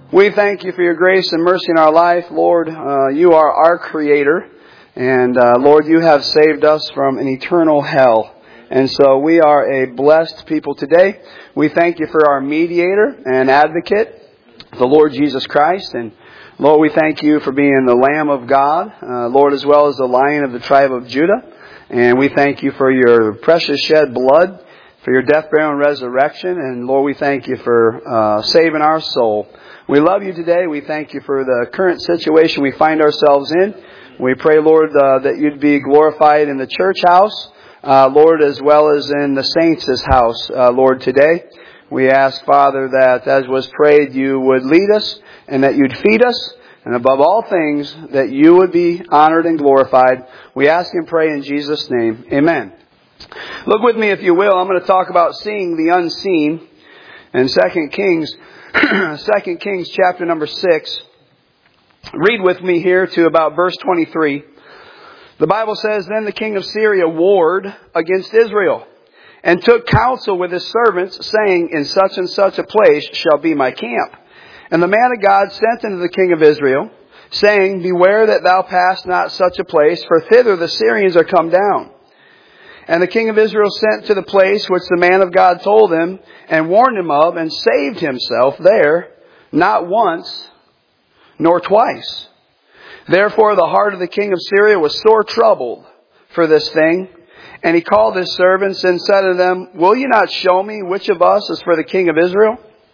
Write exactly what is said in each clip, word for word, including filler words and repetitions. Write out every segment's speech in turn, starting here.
We thank you for your grace and mercy in our life, Lord. Uh, you are our Creator, and uh, Lord, you have saved us from an eternal hell. And so we are a blessed people today. We thank you for our mediator and advocate, the Lord Jesus Christ. And Lord, we thank you for being the Lamb of God, uh, Lord, as well as the Lion of the tribe of Judah. And we thank you for your precious shed blood, for your death, burial, and resurrection. And Lord, we thank you for uh, saving our soul. We love you today. We thank you for the current situation we find ourselves in. We pray, Lord, uh, that you'd be glorified in the church house, uh, Lord, as well as in the saints' house, uh, Lord, today. We ask, Father, that as was prayed, you would lead us and that you'd feed us. And above all things, that you would be honored and glorified. We ask and pray in Jesus' name. Amen. Look with me, if you will. I'm going to talk about seeing the unseen in Second Kings. Second Kings chapter number six. Read with me here to about verse twenty-three. The Bible says, Then the king of Syria warred against Israel, and took counsel with his servants, saying, In such and such a place shall be my camp. And the man of God sent unto the king of Israel, saying, Beware that thou pass not such a place, for thither the Syrians are come down. And the king of Israel sent to the place which the man of God told him, and warned him of, and saved himself there, not once, nor twice. Therefore the heart of the king of Syria was sore troubled for this thing. And he called his servants and said to them, Will you not show me which of us is for the king of Israel?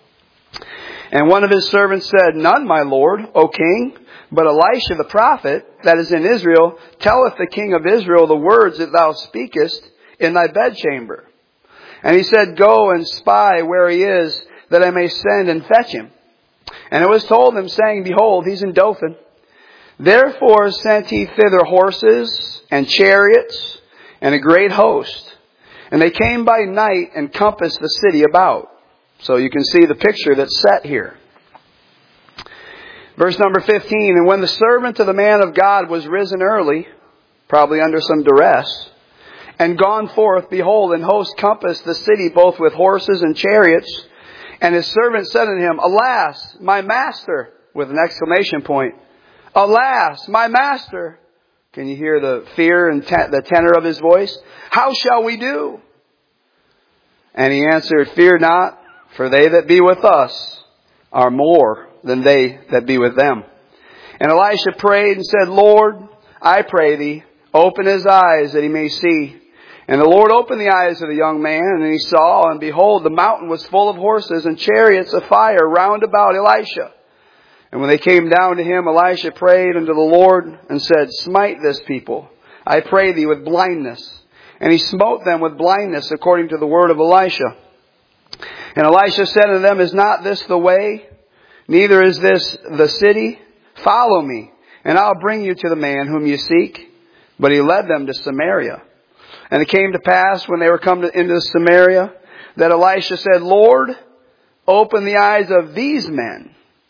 And one of his servants said, None, my lord, O king, but Elisha the prophet, that is in Israel, telleth the king of Israel the words that thou speakest in thy bedchamber. And he said, Go and spy where he is, that I may send and fetch him. And it was told him, saying, Behold, he's in Dothan. Therefore sent he thither horses and chariots and a great host. And they came by night and compassed the city about. So you can see the picture that's set here. Verse number fifteen, And when the servant of the man of God was risen early, probably under some duress, and gone forth, behold, an host compassed the city both with horses and chariots. And his servant said unto him, Alas, my master, with an exclamation point. Alas, my master. Can you hear the fear and te- the tenor of his voice? How shall we do? And he answered, Fear not, for they that be with us are more than they that be with them. And Elisha prayed and said, Lord, I pray thee, open his eyes that he may see. And the Lord opened the eyes of the young man, and he saw, and behold, the mountain was full of horses and chariots of fire round about Elisha. And when they came down to him, Elisha prayed unto the Lord and said, Smite this people, I pray thee, with blindness. And he smote them with blindness according to the word of Elisha. And Elisha said unto them, Is not this the way? Neither is this the city. Follow me, and I'll bring you to the man whom you seek. But he led them to Samaria. And it came to pass, when they were come to, into Samaria, that Elisha said, Lord, open the eyes of these men,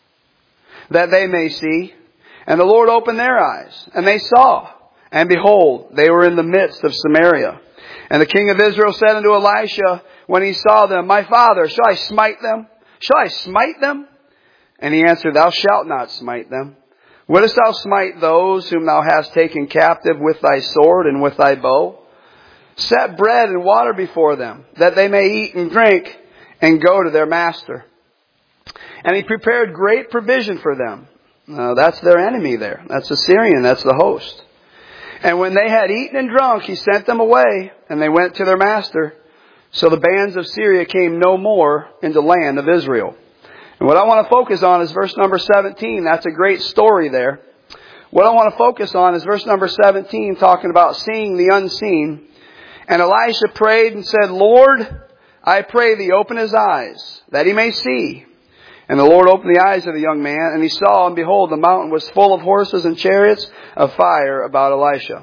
that they may see. And the Lord opened their eyes, and they saw. And behold, they were in the midst of Samaria. And the king of Israel said unto Elisha, when he saw them, My father, shall I smite them? Shall I smite them? And he answered, Thou shalt not smite them. Wouldest thou smite those whom thou hast taken captive with thy sword and with thy bow? Set bread and water before them, that they may eat and drink, and go to their master. And he prepared great provision for them. Uh, that's their enemy there. That's the Syrian. That's the host. And when they had eaten and drunk, he sent them away, and they went to their master. So the bands of Syria came no more into the land of Israel. And what I want to focus on is verse number seventeen. That's a great story there. What I want to focus on is verse number seventeen, talking about seeing the unseen. And Elisha prayed and said, Lord, I pray thee, open his eyes, that he may see. And the Lord opened the eyes of the young man, and he saw, and behold, the mountain was full of horses and chariots of fire about Elisha.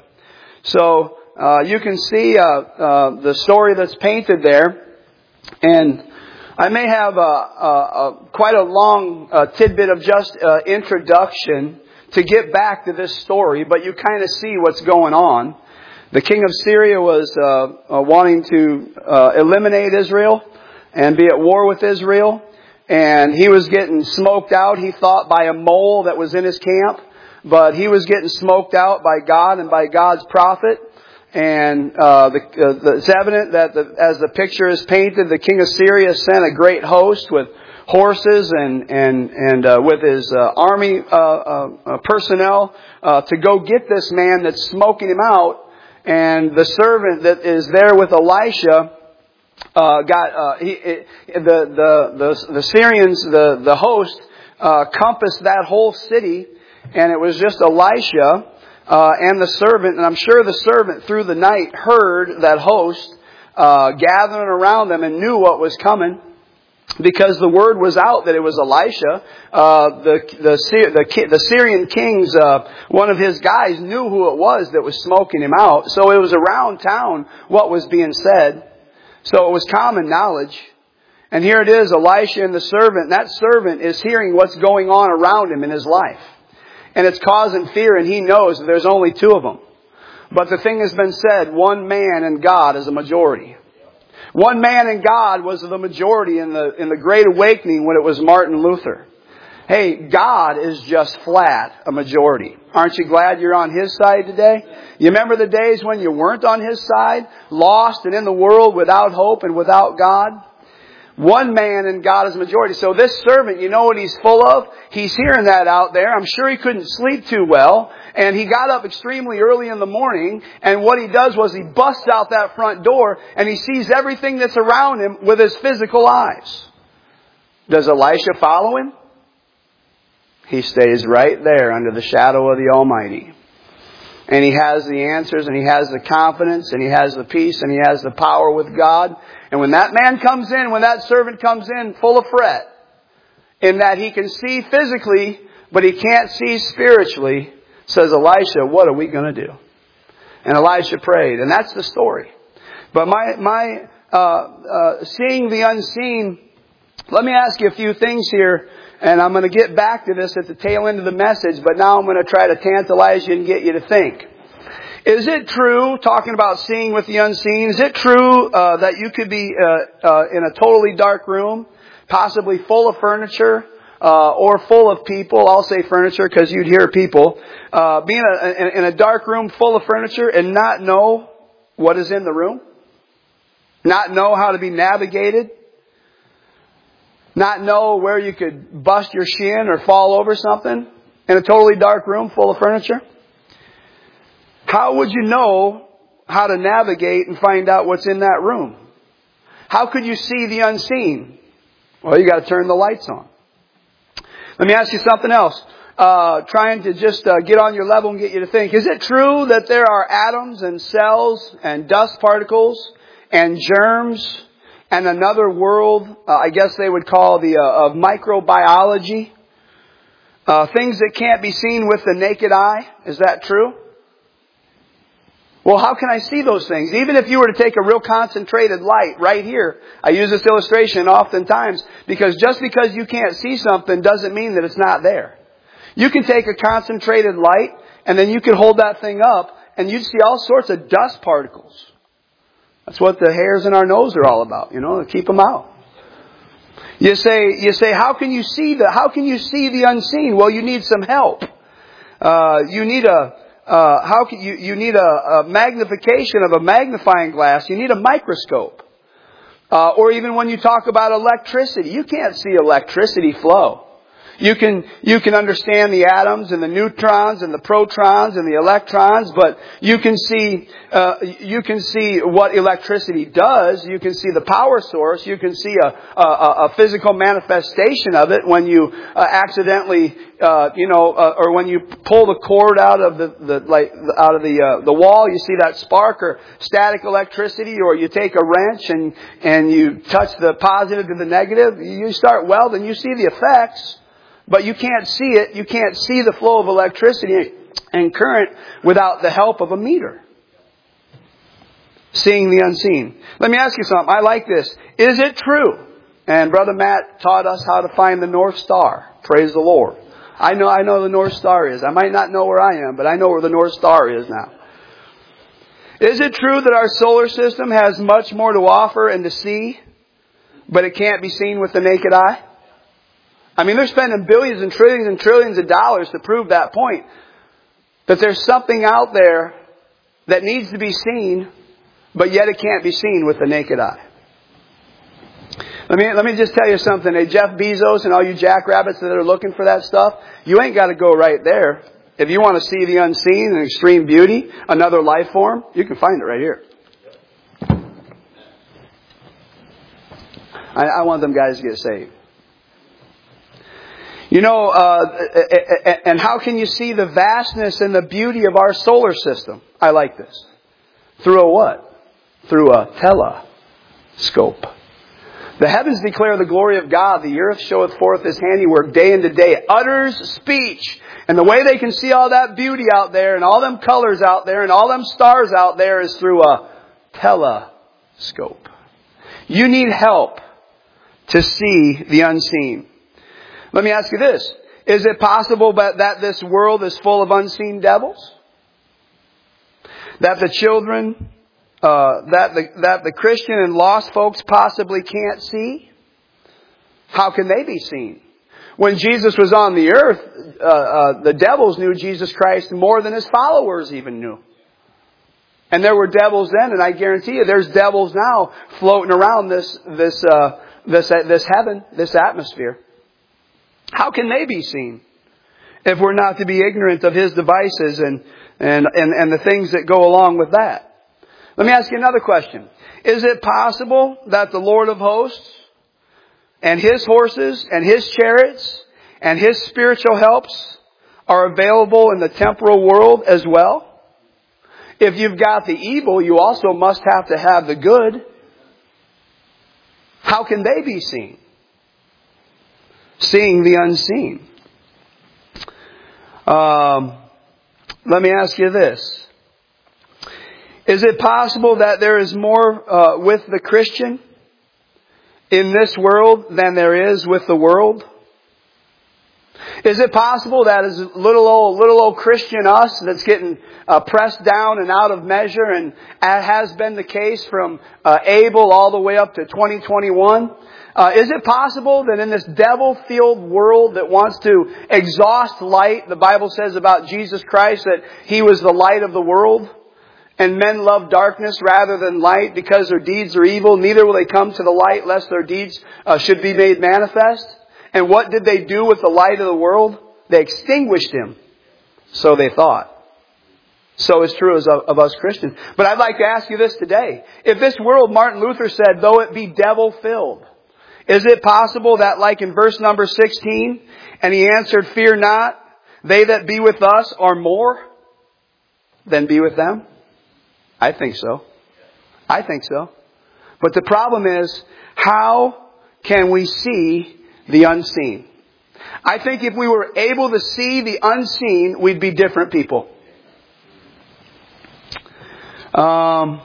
So uh, you can see uh, uh, the story that's painted there. And I may have a, a, a, quite a long uh, tidbit of just uh, introduction to get back to this story, but you kind of see what's going on. The king of Syria was uh, uh, wanting to uh, eliminate Israel and be at war with Israel. and he was getting smoked out, he thought, by a mole that was in his camp. But he was getting smoked out by God and by God's prophet. And uh, the, uh, the, it's evident that the, as the picture is painted, the king of Syria sent a great host with horses and and and uh, with his uh, army uh, uh, personnel uh, to go get this man that's smoking him out. And the servant that is there with Elisha uh, got uh, he, it, the, the the the Syrians, the the host uh, compassed that whole city, and it was just Elisha uh, and the servant. And I'm sure the servant through the night heard that host uh, gathering around them and knew what was coming, because the word was out that it was Elisha. Uh, the, the, the, the Syrian king's, uh, one of his guys knew who it was that was smoking him out. So it was around town what was being said. So it was common knowledge. And here it is, Elisha and the servant. And that servant is hearing what's going on around him in his life. And it's causing fear, and he knows that there's only two of them. But the thing has been said, one man and God is a majority. One man and God was the majority in the in the Great Awakening when it was Martin Luther. Hey, God is just flat a majority. Aren't you glad you're on His side today? You remember the days when you weren't on His side? Lost and in the world without hope and without God? One man and God is a majority. So this servant, you know what he's full of? He's hearing that out there. I'm sure he couldn't sleep too well. And he got up extremely early in the morning. And what he does was he busts out that front door and he sees everything that's around him with his physical eyes. Does Elisha follow him? He stays right there under the shadow of the Almighty. And he has the answers, and he has the confidence, and he has the peace, and he has the power with God. And when that man comes in, when that servant comes in full of fret, in that he can see physically, but he can't see spiritually, says Elisha, what are we going to do? And Elisha prayed. And that's the story. But my, my uh, uh, seeing the unseen, let me ask you a few things here. And I'm going to get back to this at the tail end of the message, but now I'm going to try to tantalize you and get you to think. Is it true, talking about seeing with the unseen, is it true uh, that you could be uh, uh, in a totally dark room, possibly full of furniture, uh, or full of people? I'll say furniture because you'd hear people. Uh, being a, in, in a dark room full of furniture and not know what is in the room? Not know how to be navigated? Not know where you could bust your shin or fall over something in a totally dark room full of furniture? How would you know how to navigate and find out what's in that room? How could you see the unseen? Well, you got to turn the lights on. Let me ask you something else. Uh, trying to just uh, get on your level and get you to think. Is it true that there are atoms and cells and dust particles and germs and another world, uh, I guess they would call the uh, of microbiology, uh, things that can't be seen with the naked eye? Is that true? Well, how can I see those things? Even if you were to take a real concentrated light right here. I use this illustration oftentimes because just because you can't see something doesn't mean that it's not there. You can take a concentrated light and then you can hold that thing up and you'd see all sorts of dust particles. That's what the hairs in our nose are all about, you know, to keep them out. You say, you say, how can you see the, how can you see the unseen? Well, you need some help. Uh, you need a, uh, how can you, you need a, a magnification of a magnifying glass. You need a microscope. Uh, or even when you talk about electricity, you can't see electricity flow. You can, you can understand the atoms and the neutrons and the protons and the electrons, but you can see, uh, you can see what electricity does. You can see the power source. You can see a, a, a physical manifestation of it when you uh, accidentally, uh, you know, uh, or when you pull the cord out of the, the like, out of the, uh, the wall, you see that spark or static electricity, or you take a wrench and, and you touch the positive to the negative. You start welding, you see the effects. But you can't see it. You can't see the flow of electricity and current without the help of a meter. Seeing the unseen. Let me ask you something. I like this. Is it true? And Brother Matt taught us how to find the North Star. Praise the Lord. I know, I know the North Star is. I might not know where I am, but I know where the North Star is now. Is it true that our solar system has much more to offer and to see, but it can't be seen with the naked eye? I mean, they're spending billions and trillions and trillions of dollars to prove that point. That there's something out there that needs to be seen, but yet it can't be seen with the naked eye. Let me, let me just tell you something. Hey, Jeff Bezos and all you jackrabbits that are looking for that stuff, you ain't got to go right there. If you want to see the unseen and extreme beauty, another life form, you can find it right here. I, I want them guys to get saved. You know, uh, and how can you see the vastness and the beauty of our solar system? I like this. Through a what? Through a telescope. The heavens declare the glory of God. The earth showeth forth His handiwork day into day. It utters speech. And the way they can see all that beauty out there and all them colors out there and all them stars out there is through a telescope. You need help to see the unseen. Let me ask you this. Is it possible that this world is full of unseen devils? That the children, uh, that the, that the Christian and lost folks possibly can't see? How can they be seen? When Jesus was on the earth, uh, uh, the devils knew Jesus Christ more than His followers even knew. And there were devils then, and I guarantee you there's devils now floating around this, this, uh, this, uh, this heaven, this atmosphere. How can they be seen if we're not to be ignorant of His devices and, and, and, and the things that go along with that? Let me ask you another question. Is it possible that the Lord of hosts and His horses and His chariots and His spiritual helps are available in the temporal world as well? If you've got the evil, you also must have to have the good. How can they be seen? Seeing the unseen. Um, let me ask you this. Is it possible that there is more uh, with the Christian in this world than there is with the world? Is it possible that as little old, little old Christian us that's getting uh, pressed down and out of measure, and as has been the case from uh, Abel all the way up to twenty twenty-one, Uh, is it possible that in this devil-filled world that wants to exhaust light, the Bible says about Jesus Christ that He was the light of the world, and men love darkness rather than light because their deeds are evil, neither will they come to the light lest their deeds uh, should be made manifest? And what did they do with the light of the world? They extinguished Him. So they thought. So it's true as of, of us Christians. But I'd like to ask you this today. If this world, Martin Luther said, though it be devil-filled, is it possible that, like in verse number sixteen, and He answered, fear not, they that be with us are more than be with them? I think so. I think so. But the problem is, how can we see the unseen? I think if we were able to see the unseen, we'd be different people. Um,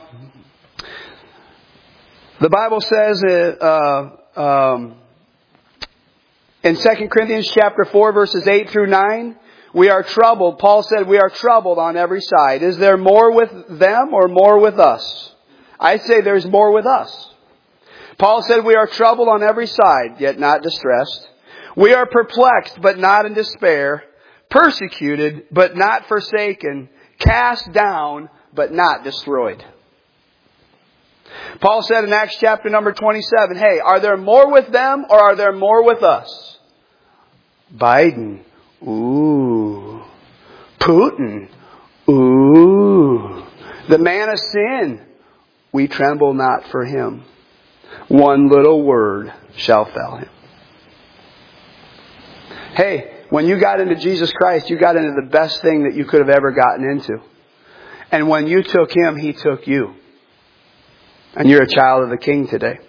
the Bible says, uh, Um, in Second Corinthians chapter four, verses eight through nine, we are troubled. Paul said we are troubled on every side. Is there more with them or more with us? I say there's more with us. Paul said we are troubled on every side, yet not distressed. We are perplexed, but not in despair. Persecuted, but not forsaken. Cast down, but not destroyed. Paul said in Acts chapter number twenty-seven, hey, are there more with them or are there more with us? Biden. Ooh. Putin. Ooh. The man of sin. We tremble not for him. One little word shall fell him. Hey, when you got into Jesus Christ, you got into the best thing that you could have ever gotten into. And when you took Him, He took you. And you're a child of the King today.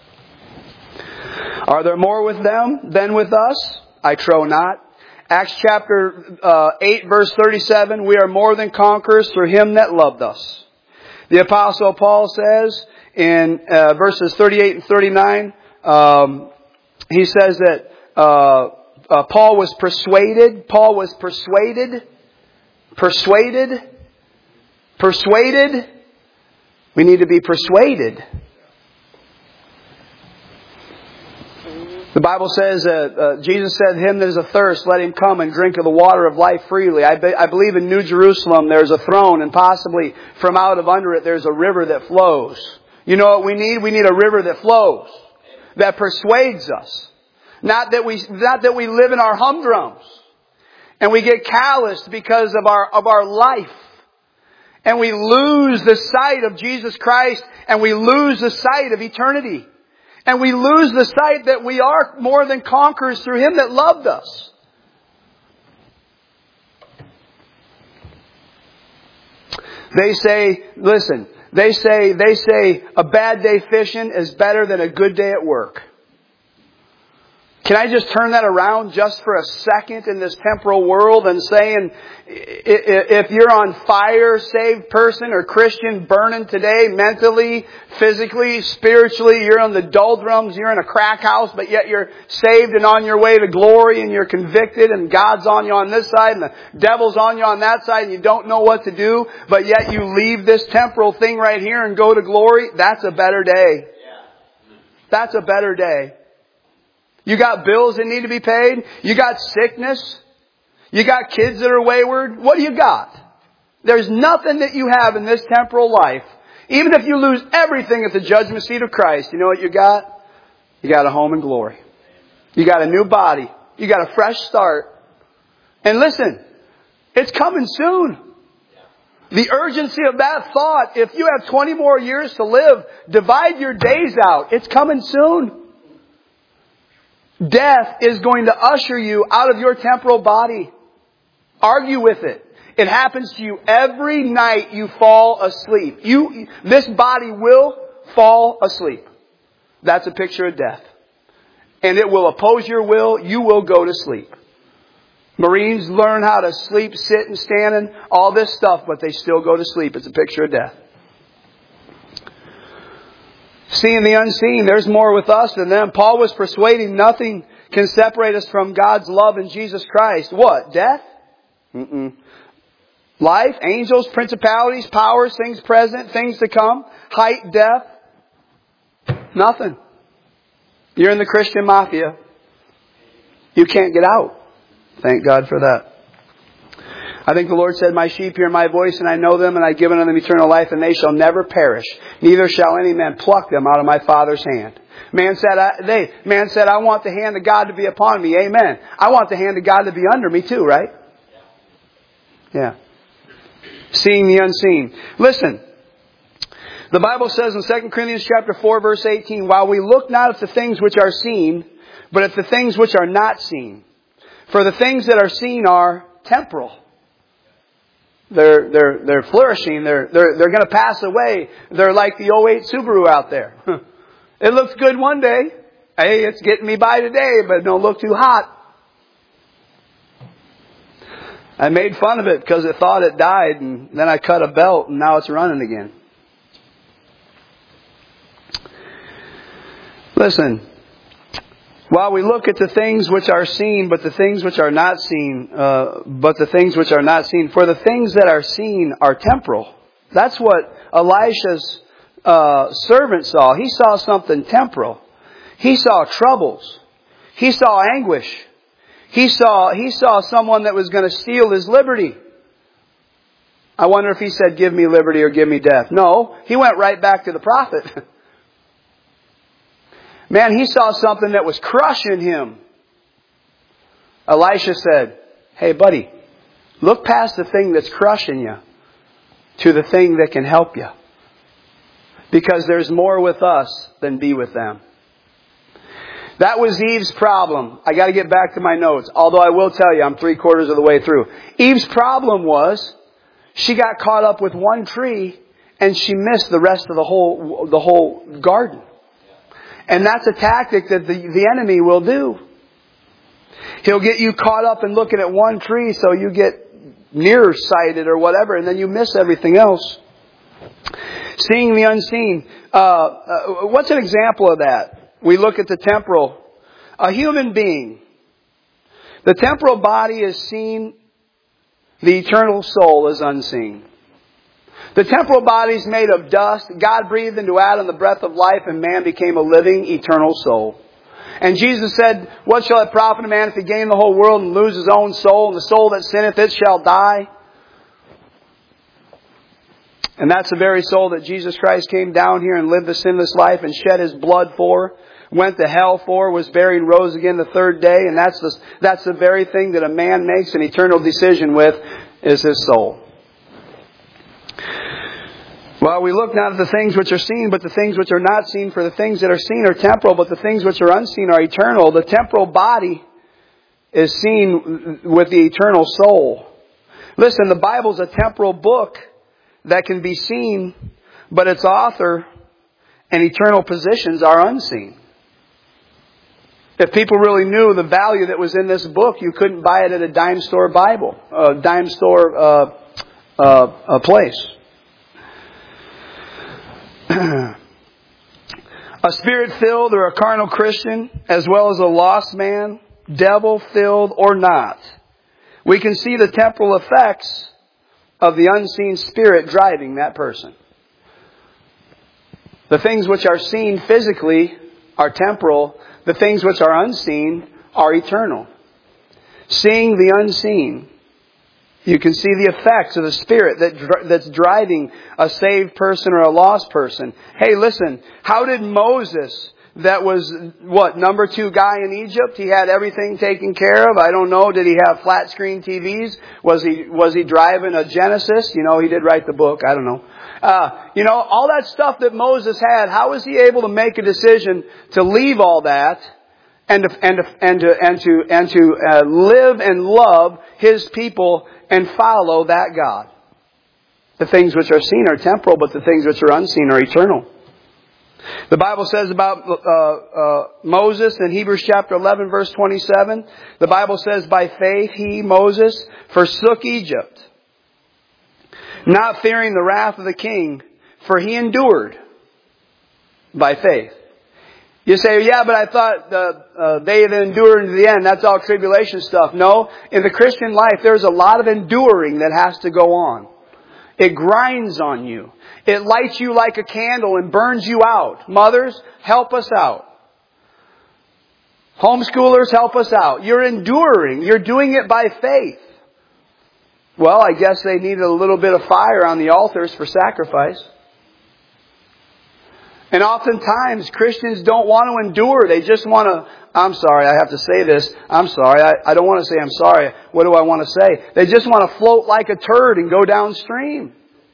Are there more with them than with us? I trow not. Acts chapter uh, eight, verse thirty-seven, we are more than conquerors through Him that loved us. The Apostle Paul says in uh, verses thirty-eight and thirty-nine, um, he says that uh, uh, Paul was persuaded. Paul was persuaded. Persuaded. Persuaded. We need to be persuaded. The Bible says, uh, uh, Jesus said, him that is athirst, let him come and drink of the water of life freely. I, be, I believe in New Jerusalem there's a throne, and possibly from out of under it there's a river that flows. You know what we need? We need a river that flows, that persuades us. Not that we, not that we live in our humdrums and we get calloused because of our, of our life. And we lose the sight of Jesus Christ, and we lose the sight of eternity. And we lose the sight that we are more than conquerors through Him that loved us. They say, listen, they say, they say a bad day fishing is better than a good day at work. Can I just turn that around just for a second in this temporal world and saying, if you're on fire, saved person or Christian, burning today, mentally, physically, spiritually, you're in the doldrums, you're in a crack house, but yet you're saved and on your way to glory, and you're convicted, and God's on you on this side and the devil's on you on that side, and you don't know what to do, but yet you leave this temporal thing right here and go to glory, that's a better day. That's a better day. You got bills that need to be paid. You got sickness. You got kids that are wayward. What do you got? There's nothing that you have in this temporal life. Even if you lose everything at the judgment seat of Christ, you know what you got? You got a home in glory. You got a new body. You got a fresh start. And listen, it's coming soon. The urgency of that thought, if you have twenty more years to live, divide your days out. It's coming soon. Death is going to usher you out of your temporal body. Argue with it. It happens to you every night you fall asleep. You, this body will fall asleep. That's a picture of death. And it will oppose your will. You will go to sleep. Marines learn how to sleep, sit and standing, all this stuff, but they still go to sleep. It's a picture of death. Seeing the unseen, there's more with us than them. Paul was persuading nothing can separate us from God's love in Jesus Christ. What? Death? Mm-mm. Life, angels, principalities, powers, things present, things to come, height, depth. Nothing. You're in the Christian mafia. You can't get out. Thank God for that. I think the Lord said, my sheep hear my voice, and I know them, and I give unto them eternal life, and they shall never perish. Neither shall any man pluck them out of my Father's hand. Man said, I, they, man said, I want the hand of God to be upon me. Amen. I want the hand of God to be under me too, right? Yeah. Seeing the unseen. Listen. The Bible says in Second Corinthians chapter four, verse eighteen, while we look not at the things which are seen, but at the things which are not seen. For the things that are seen are temporal. They're, they're, they're flourishing. They're, they're, they're going to pass away. They're like the oh eight Subaru out there. It looks good one day. Hey, it's getting me by today, but it don't look too hot. I made fun of it because it thought it died, and then I cut a belt, and now it's running again. Listen. While we look at the things which are seen, but the things which are not seen, uh, but the things which are not seen, for the things that are seen are temporal. That's what Elisha's uh, servant saw. He saw something temporal. He saw troubles. He saw anguish. He saw he saw someone that was going to steal his liberty. I wonder if he said, "Give me liberty or give me death." No, he went right back to the prophet. Man, he saw something that was crushing him. Elisha said, hey buddy, look past the thing that's crushing you to the thing that can help you. Because there's more with us than be with them. That was Eve's problem. I got to get back to my notes. Although I will tell you, I'm three quarters of the way through. Eve's problem was she got caught up with one tree and she missed the rest of the whole, the whole garden. And that's a tactic that the, the enemy will do. He'll get you caught up in looking at one tree so you get nearsighted or whatever, and then you miss everything else. Seeing the unseen. Uh, uh, what's an example of that? We look at the temporal. A human being. The temporal body is seen. The eternal soul is unseen. The temporal body is made of dust. God breathed into Adam the breath of life, and man became a living, eternal soul. And Jesus said, what shall it profit a man if he gain the whole world and lose his own soul? And the soul that sinneth, it shall die. And that's the very soul that Jesus Christ came down here and lived the sinless life and shed His blood for, went to hell for, was buried and rose again the third day. And that's the, that's the very thing that a man makes an eternal decision with, is his soul. Well, we look not at the things which are seen, but the things which are not seen. For the things that are seen are temporal, but the things which are unseen are eternal. The temporal body is seen with the eternal soul. Listen, the Bible's a temporal book that can be seen, but its author and eternal positions are unseen. If people really knew the value that was in this book, you couldn't buy it at a dime store Bible, a dime store uh, uh, a place. A Spirit-filled or a carnal Christian, as well as a lost man, devil-filled or not, we can see the temporal effects of the unseen spirit driving that person. The things which are seen physically are temporal. The things which are unseen are eternal. Seeing the unseen, you can see the effects of the Spirit that that's driving a saved person or a lost person. Hey, listen, how did Moses, that was, what, number two guy in Egypt? He had everything taken care of. I don't know. Did he have flat screen T Vs? Was he, was he driving a Genesis? You know, he did write the book. I don't know. Uh, you know, all that stuff that Moses had, how was he able to make a decision to leave all that and to, and to, and to, and to, and to uh, live and love His people and follow that God? The things which are seen are temporal, but the things which are unseen are eternal. The Bible says about uh, uh, Moses in Hebrews chapter eleven, verse twenty-seven. The Bible says, by faith he, Moses, forsook Egypt, not fearing the wrath of the king, for he endured by faith. You say, yeah, but I thought uh, uh, they that endured to the end, that's all tribulation stuff. No, in the Christian life, there's a lot of enduring that has to go on. It grinds on you. It lights you like a candle and burns you out. Mothers, help us out. Homeschoolers, help us out. You're enduring. You're doing it by faith. Well, I guess they needed a little bit of fire on the altars for sacrifice. And oftentimes, Christians don't want to endure. They just want to, I'm sorry, I have to say this. I'm sorry. I, I don't want to say I'm sorry. What do I want to say? They just want to float like a turd and go downstream.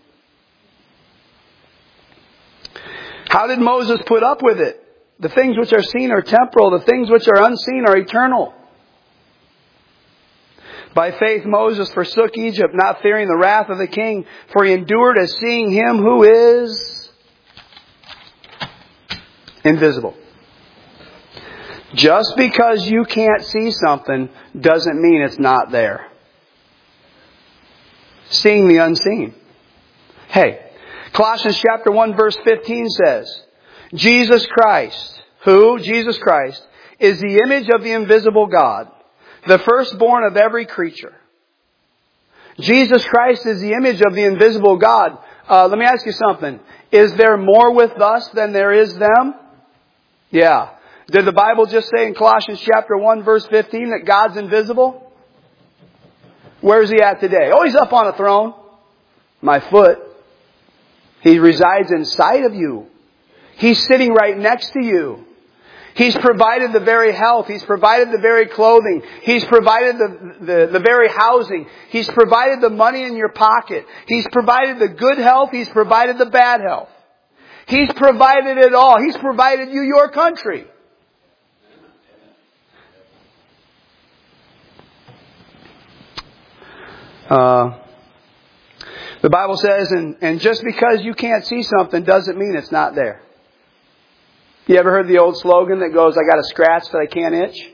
How did Moses put up with it? The things which are seen are temporal. The things which are unseen are eternal. By faith Moses forsook Egypt, not fearing the wrath of the king, for he endured as seeing Him who is invisible. Just because you can't see something doesn't mean it's not there. Seeing the unseen. Hey, Colossians chapter one verse fifteen says, Jesus Christ, who, Jesus Christ, is the image of the invisible God, the firstborn of every creature. Jesus Christ is the image of the invisible God. Uh, let me ask you something. Is there more with us than there is them? Yeah. Did the Bible just say in Colossians chapter one verse fifteen that God's invisible? Where's He at today? Oh, He's up on a throne. My foot. He resides inside of you. He's sitting right next to you. He's provided the very health. He's provided the very clothing. He's provided the, the, the very housing. He's provided the money in your pocket. He's provided the good health. He's provided the bad health. He's provided it all. He's provided you your country. Uh, the Bible says, and, and just because you can't see something doesn't mean it's not there. You ever heard the old slogan that goes, I got a scratch that I can't itch?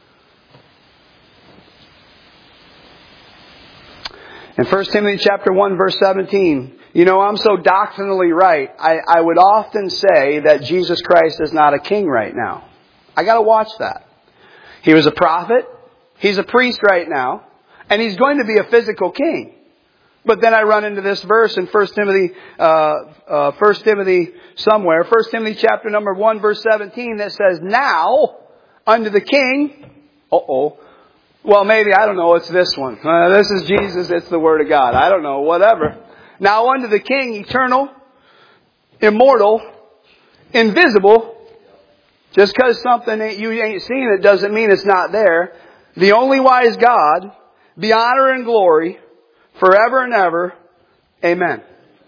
In First Timothy chapter one verse seventeen, you know, I'm so doctrinally right. I, I would often say that Jesus Christ is not a king right now. I got to watch that. He was a prophet. He's a priest right now. And He's going to be a physical king. But then I run into this verse in First Timothy, uh, uh, First Timothy somewhere, First Timothy chapter number one, verse seventeen, that says, "Now unto the King. Uh-oh. Well, maybe, I don't know, it's this one. Uh, this is Jesus, it's the Word of God. I don't know, whatever. Now unto the King, eternal, immortal, invisible. Just because something ain't, you ain't seen it doesn't mean it's not there. The only wise God, be honor and glory, forever and ever. Amen.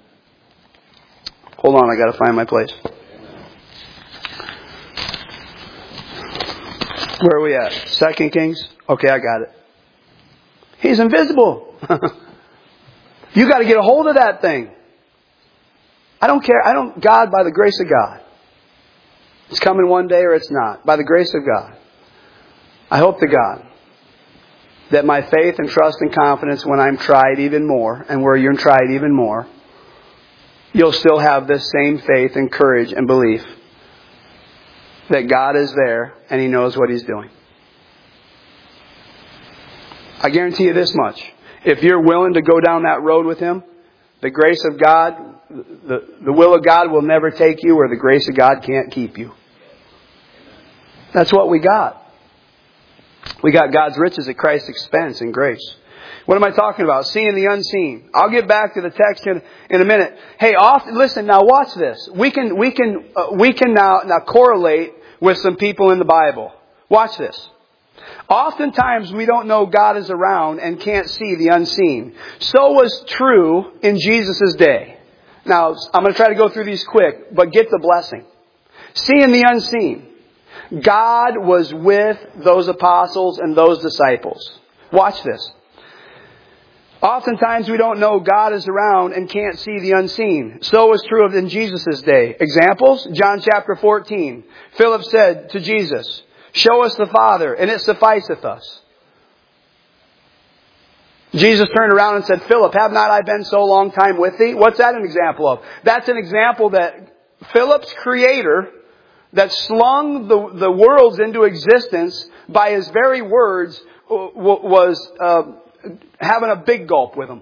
Hold on, I got to find my place. Where are we at? Second Kings? Okay, I got it. He's invisible. You got to get a hold of that thing. I don't care. I don't, God, by the grace of God. It's coming one day or it's not. By the grace of God. I hope to God that my faith and trust and confidence when I'm tried even more, and where you're tried even more, you'll still have this same faith and courage and belief that God is there and He knows what He's doing. I guarantee you this much. If you're willing to go down that road with Him, the grace of God, the, the will of God will never take you, or the grace of God can't keep you. That's what we got. We got God's riches at Christ's expense and grace. What am I talking about? Seeing the unseen. I'll get back to the text in, in a minute. Hey, often, listen, now watch this. We can, we can, uh, we can now, now correlate with some people in the Bible. Watch this. Oftentimes we don't know God is around and can't see the unseen. So was true in Jesus' day. Now, I'm going to try to go through these quick, but get the blessing. Seeing the unseen. God was with those apostles and those disciples. Watch this. Oftentimes we don't know God is around and can't see the unseen. So was true of in Jesus' day. Examples? John chapter fourteen. Philip said to Jesus, show us the Father, and it sufficeth us. Jesus turned around and said, Philip, have not I been so long time with thee? What's that an example of? That's an example that Philip's creator, that slung the, the worlds into existence by His very words, was uh, having a big gulp with him.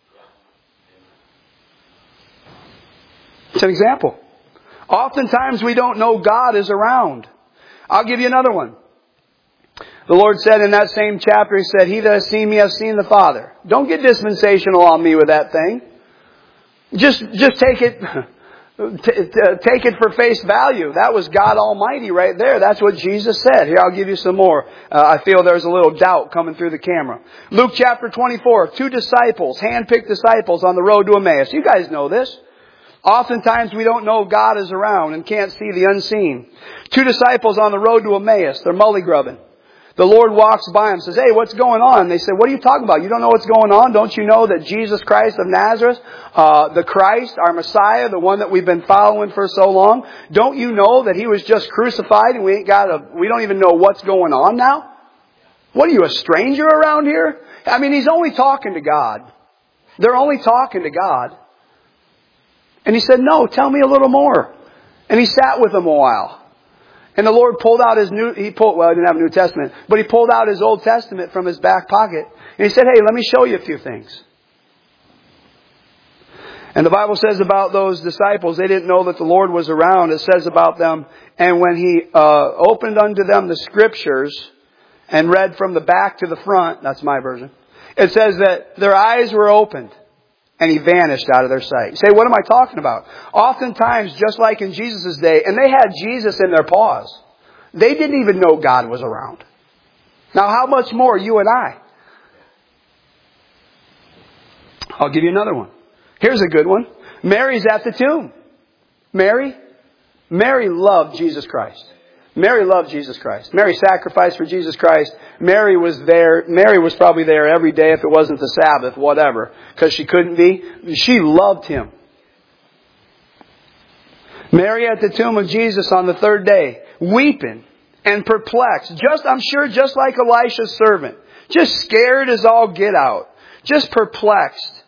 It's an example. Oftentimes we don't know God is around. I'll give you another one. The Lord said in that same chapter, He said, he that has seen me has seen the Father. Don't get dispensational on me with that thing. Just, just take it, take it for face value. That was God Almighty right there. That's what Jesus said. Here, I'll give you some more. Uh, I feel there's a little doubt coming through the camera. Luke chapter twenty-four, two disciples, hand-picked disciples on the road to Emmaus. You guys know this. Oftentimes we don't know God is around and can't see the unseen. Two disciples on the road to Emmaus. They're mully-grubbing. The Lord walks by them and says, hey, what's going on? They say, what are you talking about? You don't know what's going on? Don't you know that Jesus Christ of Nazareth, uh, the Christ, our Messiah, the one that we've been following for so long, don't you know that He was just crucified and we ain't got a, we don't even know what's going on now? What are you, a stranger around here? I mean, He's only talking to God. They're only talking to God. And He said, no, tell me a little more. And He sat with them a while. And the Lord pulled out His new, He pulled, well, He didn't have a New Testament, but He pulled out His Old Testament from His back pocket. And He said, hey, let me show you a few things. And the Bible says about those disciples, they didn't know that the Lord was around. It says about them, and when He uh, opened unto them the Scriptures and read from the back to the front, that's my version, it says that their eyes were opened. And He vanished out of their sight. You say, what am I talking about? Oftentimes, just like in Jesus' day, and they had Jesus in their paws. They didn't even know God was around. Now, how much more you and I? I'll give you another one. Here's a good one. Mary's at the tomb. Mary? Mary loved Jesus Christ. Mary loved Jesus Christ. Mary sacrificed for Jesus Christ. Mary was there. Mary was probably there every day if it wasn't the Sabbath, whatever, because she couldn't be. She loved Him. Mary at the tomb of Jesus on the third day, weeping and perplexed. Just, I'm sure, just like Elisha's servant. Just scared as all get out. Just perplexed.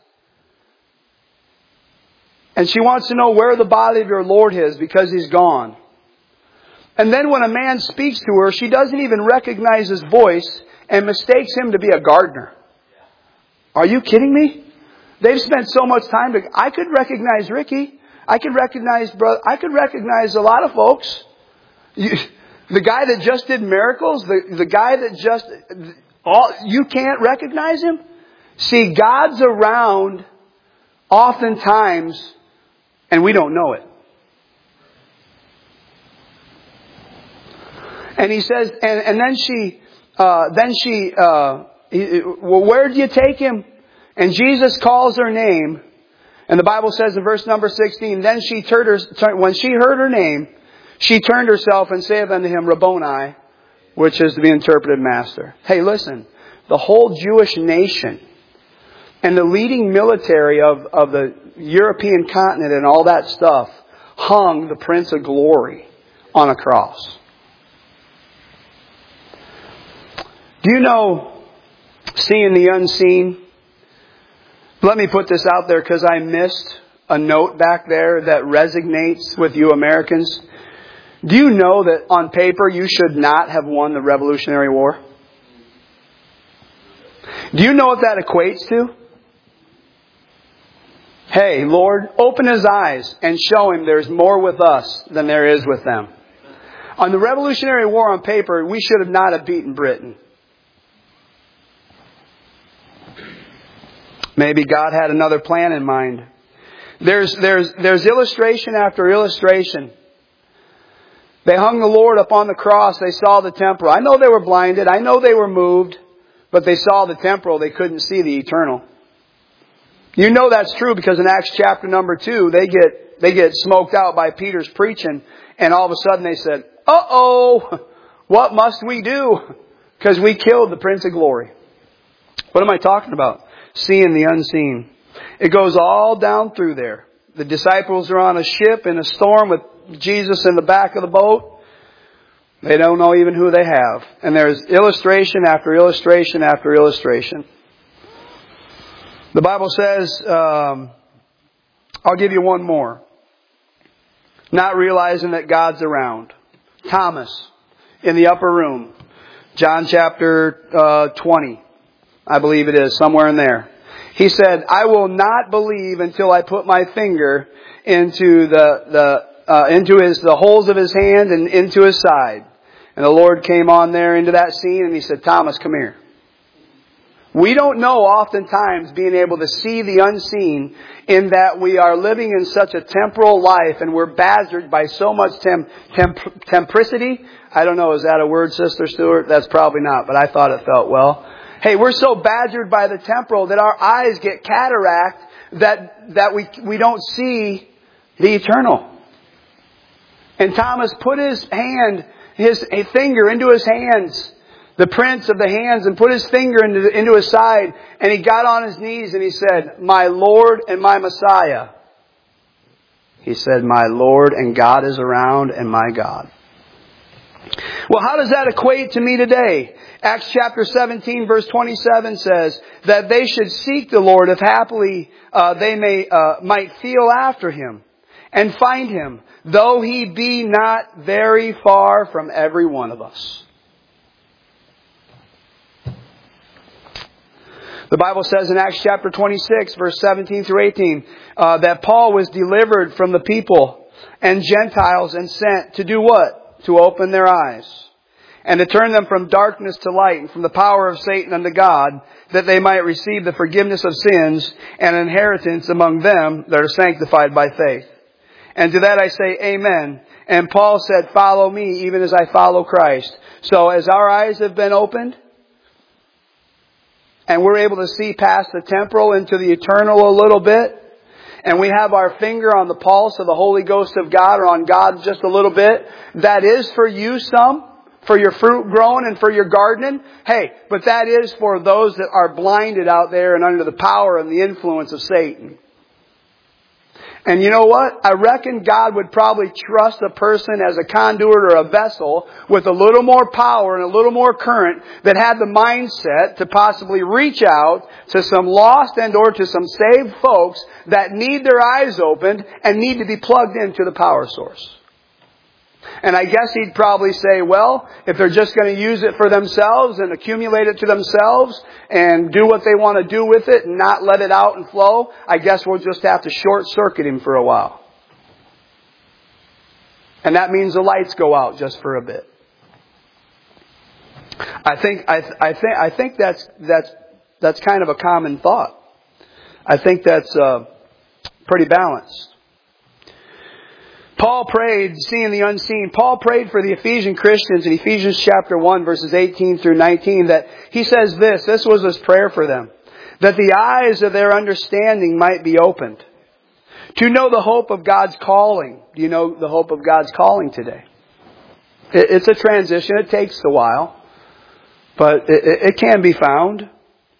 And she wants to know where the body of your Lord is because He's gone. And then when a man speaks to her, she doesn't even recognize his voice and mistakes him to be a gardener. Are you kidding me? They've spent so much time. To, I could recognize Ricky. I could recognize brother. I could recognize a lot of folks. You, The guy that just did miracles, the, the guy that just, all, you can't recognize him? See, God's around oftentimes and we don't know it. And he says, and, and then she, uh, then she, uh, he, well, where do you take him? And Jesus calls her name. And the Bible says in verse number sixteen, then she turned her, when she heard her name, she turned herself and saith unto him, Rabboni, which is to be interpreted master. Hey, listen, the whole Jewish nation and the leading military of, of the European continent and all that stuff hung the Prince of Glory on a cross. Do you know, seeing the unseen? Let me put this out there because I missed a note back there that resonates with you Americans. Do you know that on paper you should not have won the Revolutionary War? Do you know what that equates to? Hey, Lord, open his eyes and show him there's more with us than there is with them. On the Revolutionary War on paper, we should have not have beaten Britain. Maybe God had another plan in mind. There's, there's, there's illustration after illustration. They hung the Lord up on the cross. They saw the temporal. I know they were blinded. I know they were moved. But they saw the temporal. They couldn't see the eternal. You know that's true because in Acts chapter number two, they get, they get smoked out by Peter's preaching. And all of a sudden they said, uh-oh, what must we do? Because we killed the Prince of Glory. What am I talking about? Seeing the unseen. It goes all down through there. The disciples are on a ship in a storm with Jesus in the back of the boat. They don't know even who they have. And there's illustration after illustration after illustration. The Bible says, um, I'll give you one more. Not realizing that God's around. Thomas in the upper room. John chapter uh, twenty. I believe it is, somewhere in there. He said, I will not believe until I put my finger into the, the, uh, into his, the holes of his hand and into his side. And the Lord came on there into that scene and he said, Thomas, come here. We don't know oftentimes being able to see the unseen in that we are living in such a temporal life and we're badgered by so much tem, temp, tempricity. I don't know, is that a word, Sister Stewart? That's probably not, but I thought it felt well. Hey, we're so badgered by the temporal that our eyes get cataract that, that we, we don't see the eternal. And Thomas put his hand, his finger into his hands, the prints of the hands, and put his finger into, into his side. And he got on his knees and he said, my Lord and my Messiah. He said, my Lord and God is around and my God. Well, how does that equate to me today? Acts chapter seventeen verse twenty-seven says that they should seek the Lord if happily uh, they may uh, might feel after Him and find Him, though He be not very far from every one of us. The Bible says in Acts chapter twenty-six verse seventeen through eighteen uh, that Paul was delivered from the people and Gentiles and sent to do what? To open their eyes. And to turn them from darkness to light and from the power of Satan unto God, that they might receive the forgiveness of sins and inheritance among them that are sanctified by faith. And to that I say amen. And Paul said, follow me even as I follow Christ. So as our eyes have been opened, and we're able to see past the temporal into the eternal a little bit, and we have our finger on the pulse of the Holy Ghost of God or on God just a little bit, that is for you some. For your fruit growing and for your gardening. Hey, but that is for those that are blinded out there and under the power and the influence of Satan. And you know what? I reckon God would probably trust a person as a conduit or a vessel with a little more power and a little more current that had the mindset to possibly reach out to some lost and or to some saved folks that need their eyes opened and need to be plugged into the power source. And I guess he'd probably say, well, if they're just going to use it for themselves and accumulate it to themselves and do what they want to do with it and not let it out and flow, I guess we'll just have to short circuit him for a while. And that means the lights go out just for a bit. I think I, I think I think that's that's that's kind of a common thought. I think that's uh, pretty balanced. Paul prayed, seeing the unseen. Paul prayed for the Ephesian Christians in Ephesians chapter one, verses eighteen through nineteen, that he says this, this was his prayer for them, that the eyes of their understanding might be opened, to know the hope of God's calling. Do you know the hope of God's calling today? It's a transition. It takes a while, but it, it can be found.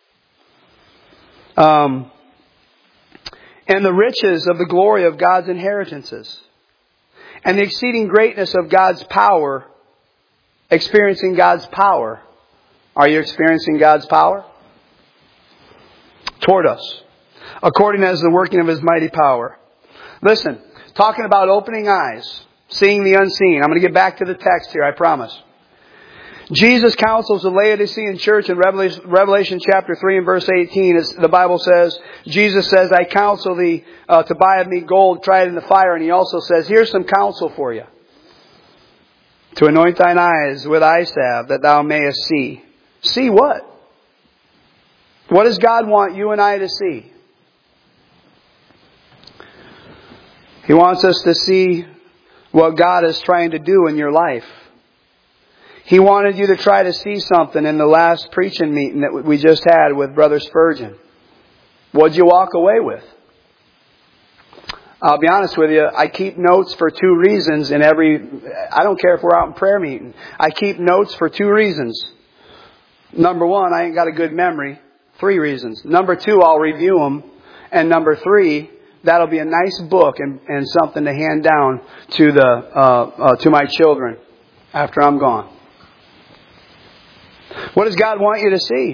Um, and the riches of the glory of God's inheritances. And the exceeding greatness of God's power, experiencing God's power. Are you experiencing God's power? Toward us. According as the working of His mighty power. Listen, talking about opening eyes, seeing the unseen. I'm going to get back to the text here, I promise. Jesus counsels the Laodicean church in Revelation, Revelation chapter three and verse eighteen. As the Bible says, Jesus says, I counsel thee uh, to buy of me gold, try it in the fire. And He also says, here's some counsel for you. To anoint thine eyes with eye salve, that thou mayest see. See what? What does God want you and I to see? He wants us to see what God is trying to do in your life. He wanted you to try to see something in the last preaching meeting that we just had with Brother Spurgeon. What'd you walk away with? I'll be honest with you, I keep notes for two reasons in every... I don't care if we're out in prayer meeting. I keep notes for two reasons. Number one, I ain't got a good memory. Three reasons. Number two, I'll review them. And number three, that'll be a nice book and, and something to hand down to the uh, uh, to my children after I'm gone. What does God want you to see?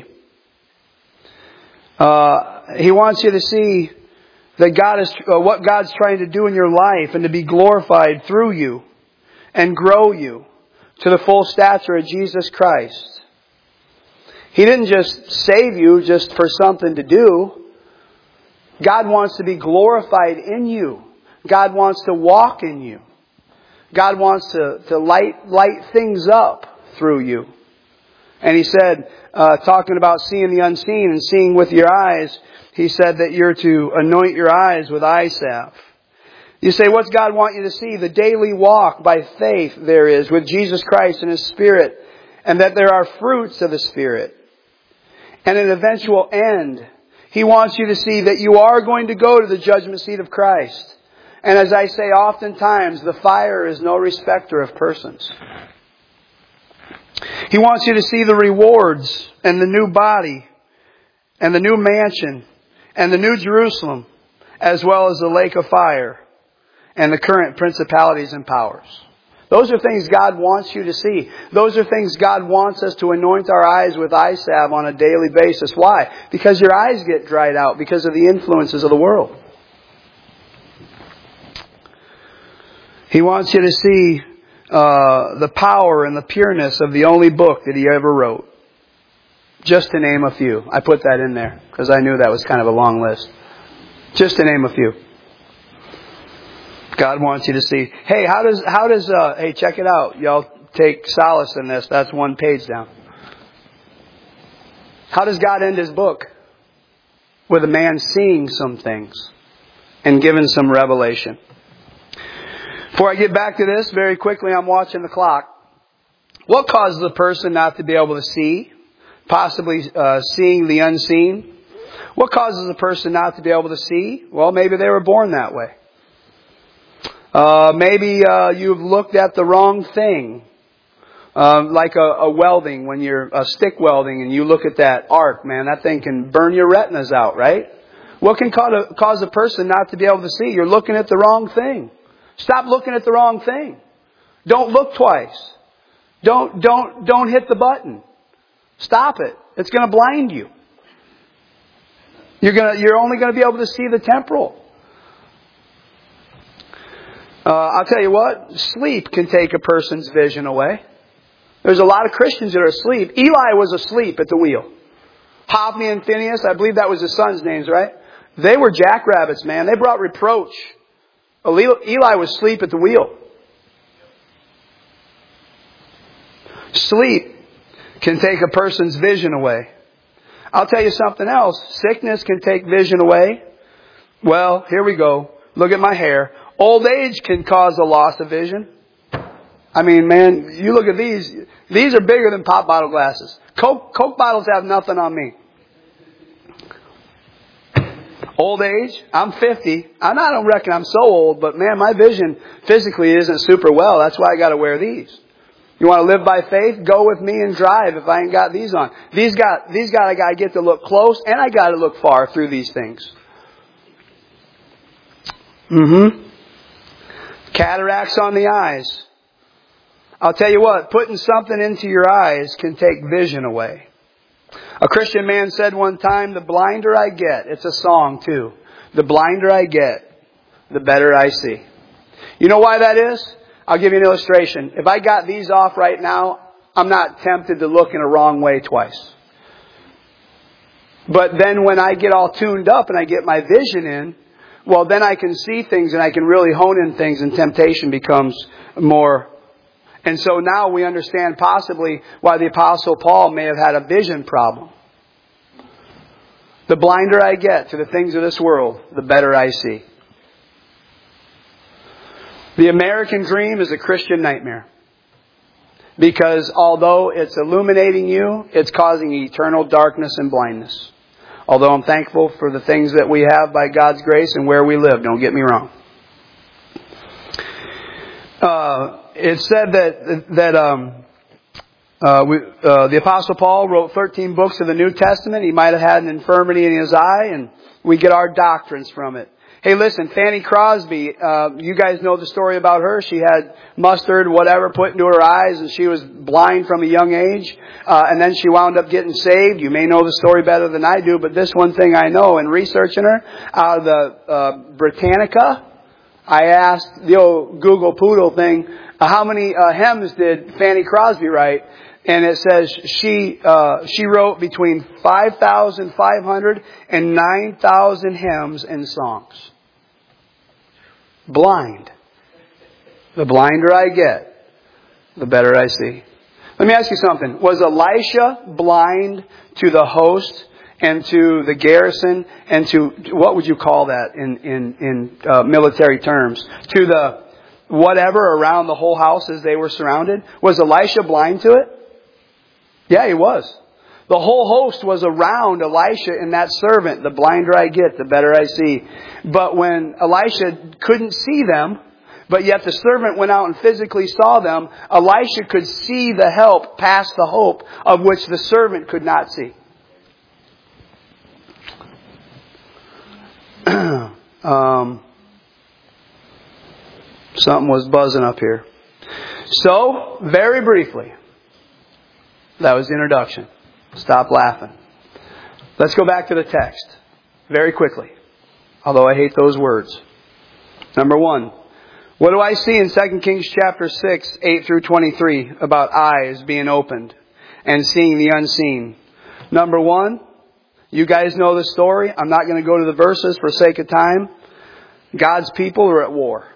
Uh, he wants you to see that God is uh, what God's trying to do in your life and to be glorified through you and grow you to the full stature of Jesus Christ. He didn't just save you just for something to do. God wants to be glorified in you. God wants to walk in you. God wants to, to light, light things up through you. And He said, uh, talking about seeing the unseen and seeing with your eyes, He said that you're to anoint your eyes with eye salve. You say, what's God want you to see? The daily walk by faith there is with Jesus Christ and His Spirit. And that there are fruits of the Spirit. And an eventual end. He wants you to see that you are going to go to the judgment seat of Christ. And as I say oftentimes, the fire is no respecter of persons. He wants you to see the rewards and the new body and the new mansion and the new Jerusalem, as well as the lake of fire and the current principalities and powers. Those are things God wants you to see. Those are things God wants us to anoint our eyes with eye salve on a daily basis. Why? Because your eyes get dried out because of the influences of the world. He wants you to see uh, the power and the pureness of the only book that He ever wrote. Just to name a few. I put that in there because I knew that was kind of a long list. Just to name a few. God wants you to see. Hey, how does, how does, uh, hey, check it out. Y'all take solace in this. That's one page down. How does God end His book? With a man seeing some things and given some revelation. Before I get back to this, very quickly, I'm watching the clock. What causes a person not to be able to see? Possibly uh, seeing the unseen. What causes a person not to be able to see? Well, maybe they were born that way. Uh, maybe uh, you've looked at the wrong thing. Uh, like a, a welding, when you're uh, stick welding and you look at that arc, man, that thing can burn your retinas out, right? What can cause a, cause a person not to be able to see? You're looking at the wrong thing. Stop looking at the wrong thing. Don't look twice. Don't, don't, don't hit the button. Stop it. It's going to blind you. You're going to, you're only going to be able to see the temporal. Uh, I'll tell you what, sleep can take a person's vision away. There's a lot of Christians that are asleep. Eli was asleep at the wheel. Hophni and Phinehas, I believe that was his son's names, right? They were jackrabbits, man. They brought reproach. Eli was asleep at the wheel. Sleep can take a person's vision away. I'll tell you something else. Sickness can take vision away. Well, here we go. Look at my hair. Old age can cause a loss of vision. I mean, man, you look at these. These are bigger than pop bottle glasses. Coke, Coke bottles have nothing on me. Old age. I'm fifty. I don't reckon I'm so old, but man, my vision physically isn't super well. That's why I got to wear these. You want to live by faith? Go with me and drive if I ain't got these on. These got, these got, I got to get to look close and I got to look far through these things. Mm-hmm. Cataracts on the eyes. I'll tell you what, putting something into your eyes can take vision away. A Christian man said one time, the blinder I get, it's a song too, the blinder I get, the better I see. You know why that is? I'll give you an illustration. If I got these off right now, I'm not tempted to look in a wrong way twice. But then when I get all tuned up and I get my vision in, well, then I can see things and I can really hone in things and temptation becomes more. And so now we understand possibly why the Apostle Paul may have had a vision problem. The blinder I get to the things of this world, the better I see. The American dream is a Christian nightmare. Because although it's illuminating you, it's causing eternal darkness and blindness. Although I'm thankful for the things that we have by God's grace and where we live, don't get me wrong. Uh, it said that that um, uh, we, uh, the Apostle Paul wrote thirteen books of the New Testament. He might have had an infirmity in his eye, and we get our doctrines from it. Hey, listen, Fanny Crosby, uh, you guys know the story about her. She had mustard, whatever, put into her eyes, and she was blind from a young age. Uh, and then she wound up getting saved. You may know the story better than I do, but this one thing I know in researching her, out of the uh, Britannica, I asked the old Google Poodle thing, uh, how many uh, hymns did Fanny Crosby write? And it says she uh, she wrote between five thousand five hundred and nine thousand hymns and songs. Blind. The blinder I get, the better I see. Let me ask you something. Was Elisha blind to the host and to the garrison and to, what would you call that in, in, in uh, military terms? To the whatever around the whole house as they were surrounded? Was Elisha blind to it? Yeah, he was. The whole host was around Elisha and that servant. The blinder I get, the better I see. But when Elisha couldn't see them, but yet the servant went out and physically saw them, Elisha could see the help past the hope of which the servant could not see. um, something was buzzing up here. So, very briefly, that was the introduction. Stop laughing. Let's go back to the text very quickly, although I hate those words. Number one, what do I see in Second Kings chapter six, eight through twenty-three about eyes being opened and seeing the unseen? Number one, you guys know the story. I'm not going to go to the verses for sake of time. God's people are at war.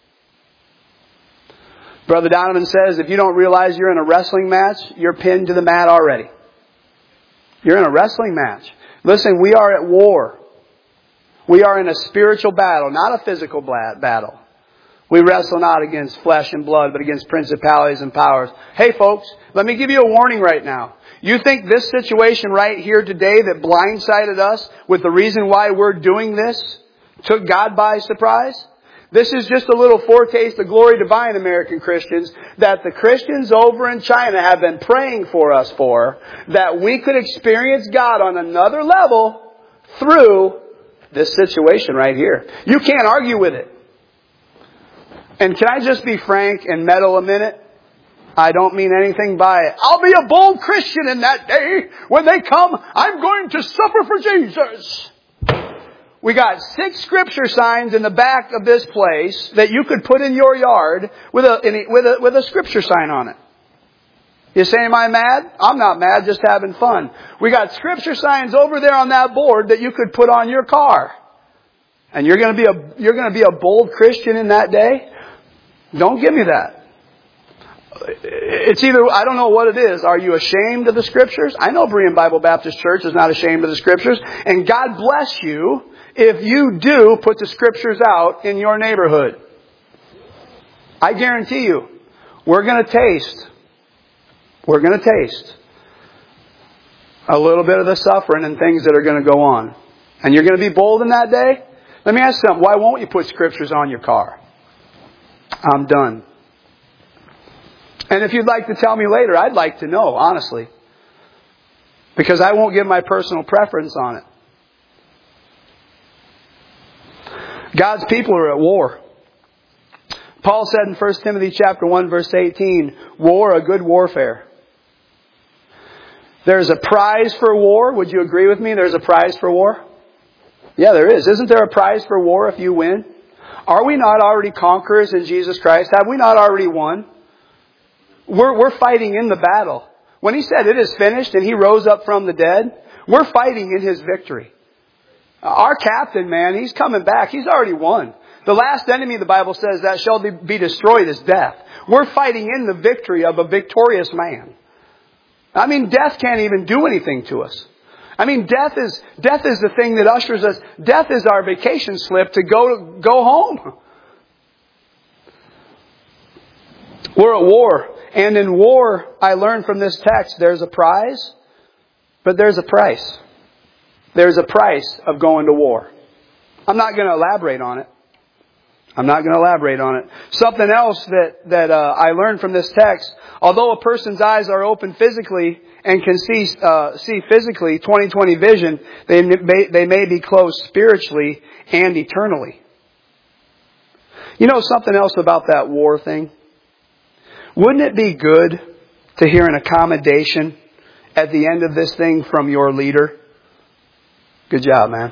Brother Donovan says, if you don't realize you're in a wrestling match, you're pinned to the mat already. You're in a wrestling match. Listen, we are at war. We are in a spiritual battle, not a physical battle. We wrestle not against flesh and blood, but against principalities and powers. Hey folks, let me give you a warning right now. You think this situation right here today that blindsided us with the reason why we're doing this took God by surprise? This is just a little foretaste of glory divine, American Christians, that the Christians over in China have been praying for us for, that we could experience God on another level through this situation right here. You can't argue with it. And can I just be frank and meddle a minute? I don't mean anything by it. I'll be a bold Christian in that day. When they come, I'm going to suffer for Jesus. We got six scripture signs in the back of this place that you could put in your yard with a, in a with a with a scripture sign on it. You say, am I mad? I'm not mad, just having fun. We got scripture signs over there on that board that you could put on your car. And you're going to be a you're going to be a bold Christian in that day? Don't give me that. It's either, I don't know what it is. Are you ashamed of the Scriptures? I know Berean Bible Baptist Church is not ashamed of the Scriptures. And God bless you if you do put the Scriptures out in your neighborhood. I guarantee you, we're going to taste, we're going to taste a little bit of the suffering and things that are going to go on. And you're going to be bold in that day? Let me ask you something. Why won't you put Scriptures on your car? I'm done. And if you'd like to tell me later, I'd like to know, honestly. Because I won't give my personal preference on it. God's people are at war. Paul said in First Timothy chapter one, verse eighteen, war, a good warfare. There's a prize for war. Would you agree with me? There's a prize for war? Yeah, there is. Isn't there a prize for war if you win? Are we not already conquerors in Jesus Christ? Have we not already won? We're, we're fighting in the battle. When He said it is finished and He rose up from the dead, we're fighting in His victory. Our captain, man, He's coming back. He's already won. The last enemy, the Bible says, that shall be destroyed is death. We're fighting in the victory of a victorious man. I mean, death can't even do anything to us. I mean, death is death is the thing that ushers us. Death is our vacation slip to go go home. We're at war. And in war, I learned from this text, there's a prize, but there's a price. There's a price of going to war. I'm not going to elaborate on it. I'm not going to elaborate on it. Something else that, that uh, I learned from this text, although a person's eyes are open physically and can see uh, see physically, twenty twenty vision, they may, they may be closed spiritually and eternally. You know something else about that war thing? Wouldn't it be good to hear an accommodation at the end of this thing from your leader? Good job, man.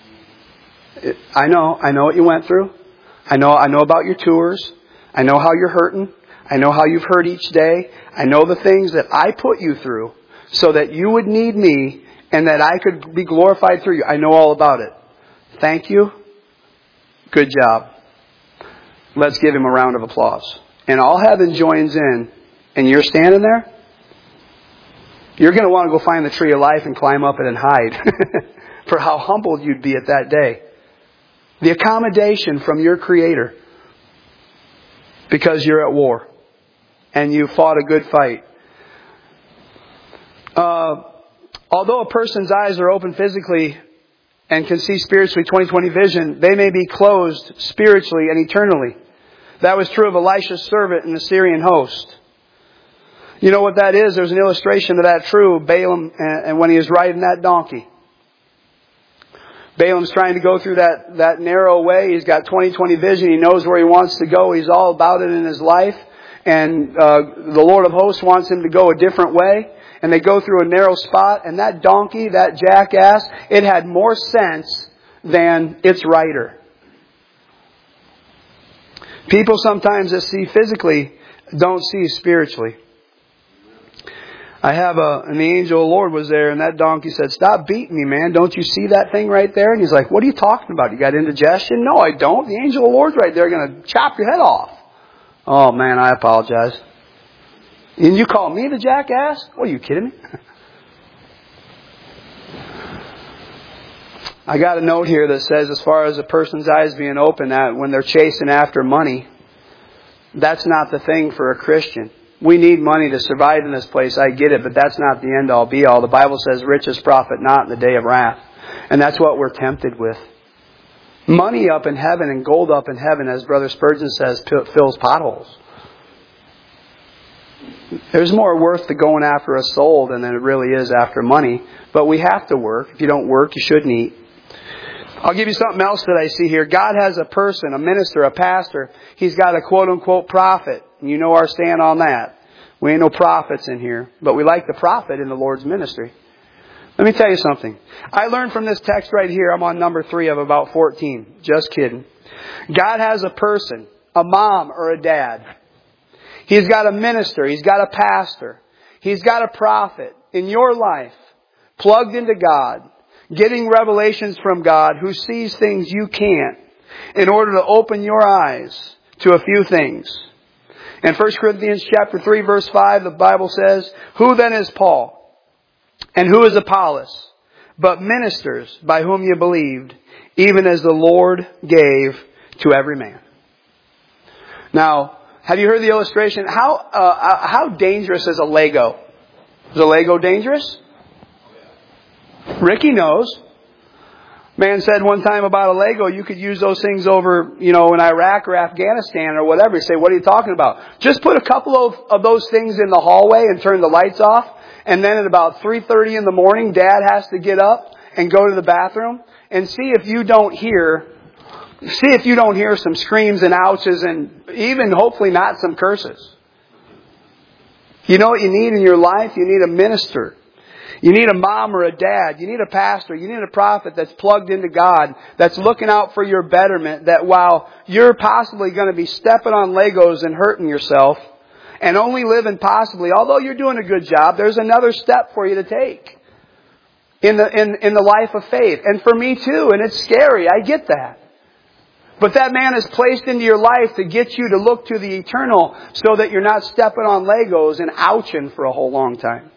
I know, I know what you went through. I know, I know about your tours. I know how you're hurting. I know how you've hurt each day. I know the things that I put you through so that you would need me and that I could be glorified through you. I know all about it. Thank you. Good job. Let's give him a round of applause. And all heaven joins in, and you're standing there, you're going to want to go find the tree of life and climb up it and hide for how humbled you'd be at that day. The accommodation from your Creator because you're at war and you fought a good fight. Uh, although a person's eyes are open physically and can see spiritually, twenty twenty vision, they may be closed spiritually and eternally. That was true of Elisha's servant in the Syrian host. You know what that is? There's an illustration of that true. Balaam, and when he was riding that donkey. Balaam's trying to go through that, that narrow way. He's got twenty twenty vision. He knows where he wants to go. He's all about it in his life. And uh, the Lord of hosts wants him to go a different way. And they go through a narrow spot. And that donkey, that jackass, it had more sense than its rider. People sometimes that see physically don't see spiritually. I have a, and the angel of the Lord was there, and that donkey said, "Stop beating me, man. Don't you see that thing right there?" And he's like, "What are you talking about? You got indigestion?" "No, I don't. The angel of the Lord's right there going to chop your head off." "Oh, man, I apologize." "And you call me the jackass? What, are you kidding me?" I got a note here that says, as far as a person's eyes being open, that when they're chasing after money, that's not the thing for a Christian. We need money to survive in this place. I get it, but that's not the end all be all. The Bible says riches profit not in the day of wrath. And that's what we're tempted with. Money up in heaven and gold up in heaven, as Brother Spurgeon says, fills potholes. There's more worth to going after a soul than there really is after money. But we have to work. If you don't work, you shouldn't eat. I'll give you something else that I see here. God has a person, a minister, a pastor. He's got a quote-unquote prophet. And you know our stand on that. We ain't no prophets in here. But we like the prophet in the Lord's ministry. Let me tell you something. I learned from this text right here. I'm on number three of about fourteen. Just kidding. God has a person, a mom or a dad. He's got a minister. He's got a pastor. He's got a prophet in your life, plugged into God, getting revelations from God, who sees things you can't, in order to open your eyes to a few things. In First Corinthians chapter three, verse five, the Bible says, "Who then is Paul? And who is Apollos? But ministers by whom you believed, even as the Lord gave to every man." Now, have you heard the illustration? How uh, how dangerous is a Lego? Is a Lego dangerous? Ricky knows. Man said one time about a Lego, you could use those things over, you know, in Iraq or Afghanistan or whatever. You say, what are you talking about? Just put a couple of, of those things in the hallway and turn the lights off. And then at about three thirty in the morning, Dad has to get up and go to the bathroom and see if you don't hear, see if you don't hear some screams and ouches and even hopefully not some curses. You know what you need in your life? You need a minister. You need a mom or a dad. You need a pastor. You need a prophet that's plugged into God, that's looking out for your betterment, that while you're possibly going to be stepping on Legos and hurting yourself and only living possibly, although you're doing a good job, there's another step for you to take in the, in, in the life of faith. And for me too, and it's scary. I get that. But that man is placed into your life to get you to look to the eternal so that you're not stepping on Legos and ouching for a whole long time.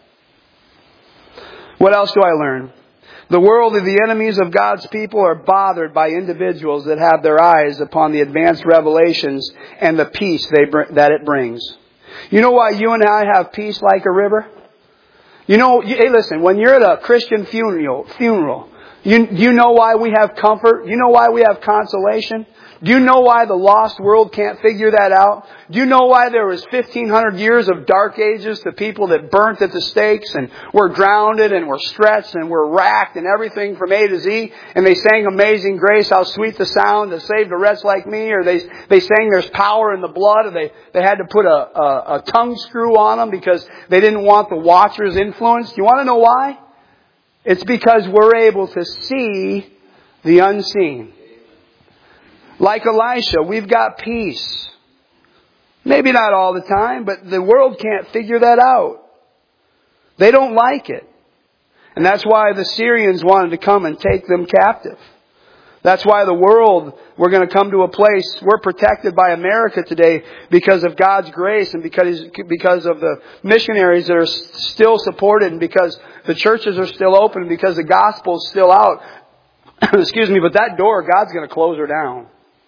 What else do I learn? The world and the enemies of God's people are bothered by individuals that have their eyes upon the advanced revelations and the peace they br- that it brings. You know why you and I have peace like a river? You know, hey listen, when you're at a Christian funeral, funeral, you, you know why we have comfort? You know why we have consolation? Do you know why the lost world can't figure that out? Do you know why there was fifteen hundred years of dark ages to people that burnt at the stakes and were drowned and were stretched and were racked and everything from A to Z? And they sang Amazing Grace, how sweet the sound that saved a wretch like me. Or they they sang There's Power in the Blood. Or they, they had to put a, a, a tongue screw on them because they didn't want the watcher's influence. Do you want to know why? It's because we're able to see the unseen. Like Elisha, we've got peace. Maybe not all the time, but the world can't figure that out. They don't like it. And that's why the Syrians wanted to come and take them captive. That's why the world, we're going to come to a place, we're protected by America today because of God's grace and because, because of the missionaries that are still supported and because the churches are still open and because the gospel is still out. Excuse me, but that door, God's going to close her down.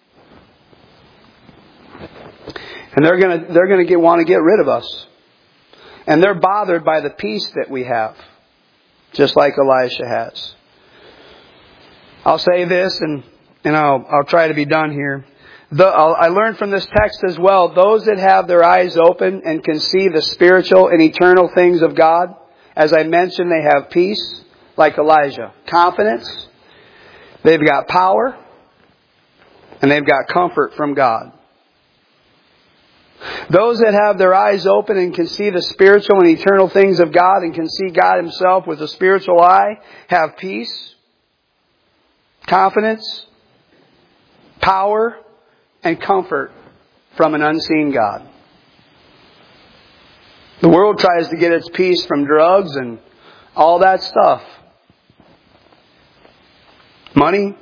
And they're going to, they're going to get, want to get rid of us. And they're bothered by the peace that we have. Just like Elisha has. I'll say this and, and I'll, I'll try to be done here. The, I'll, I learned from this text as well, those that have their eyes open and can see the spiritual and eternal things of God, as I mentioned, they have peace, like Elijah. Confidence. They've got power. And they've got comfort from God. Those that have their eyes open and can see the spiritual and eternal things of God and can see God Himself with a spiritual eye have peace, confidence, power, and comfort from an unseen God. The world tries to get its peace from drugs and all that stuff. Money.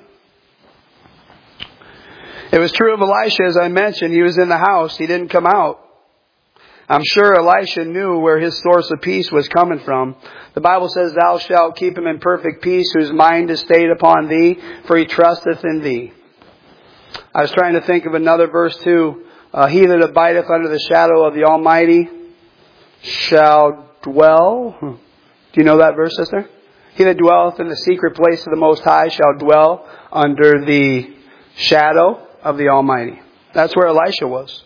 It was true of Elisha, as I mentioned. He was in the house. He didn't come out. I'm sure Elisha knew where his source of peace was coming from. The Bible says, Thou shalt keep him in perfect peace, whose mind is stayed upon Thee, for he trusteth in Thee. I was trying to think of another verse too. Uh, he that abideth under the shadow of the Almighty shall dwell. Do you know that verse, sister? He that dwelleth in the secret place of the Most High shall dwell under the shadow of the Almighty. That's where Elisha was.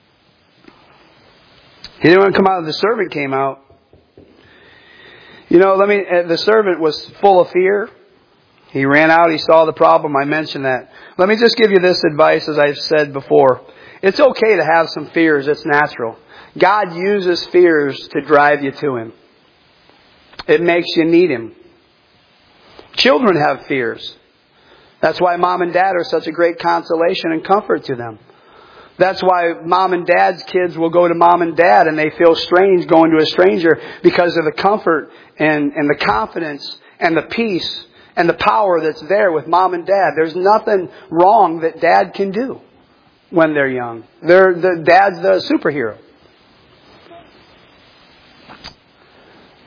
He didn't want to come out. The servant came out. You know, let me. The servant was full of fear. He ran out. He saw the problem. I mentioned that. Let me just give you this advice, as I've said before. It's okay to have some fears. It's natural. God uses fears to drive you to Him. It makes you need Him. Children have fears. That's why mom and dad are such a great consolation and comfort to them. That's why mom and dad's kids will go to mom and dad and they feel strange going to a stranger because of the comfort and, and the confidence and the peace and the power that's there with mom and dad. There's nothing wrong that dad can do when they're young. They're, the dad's the superhero.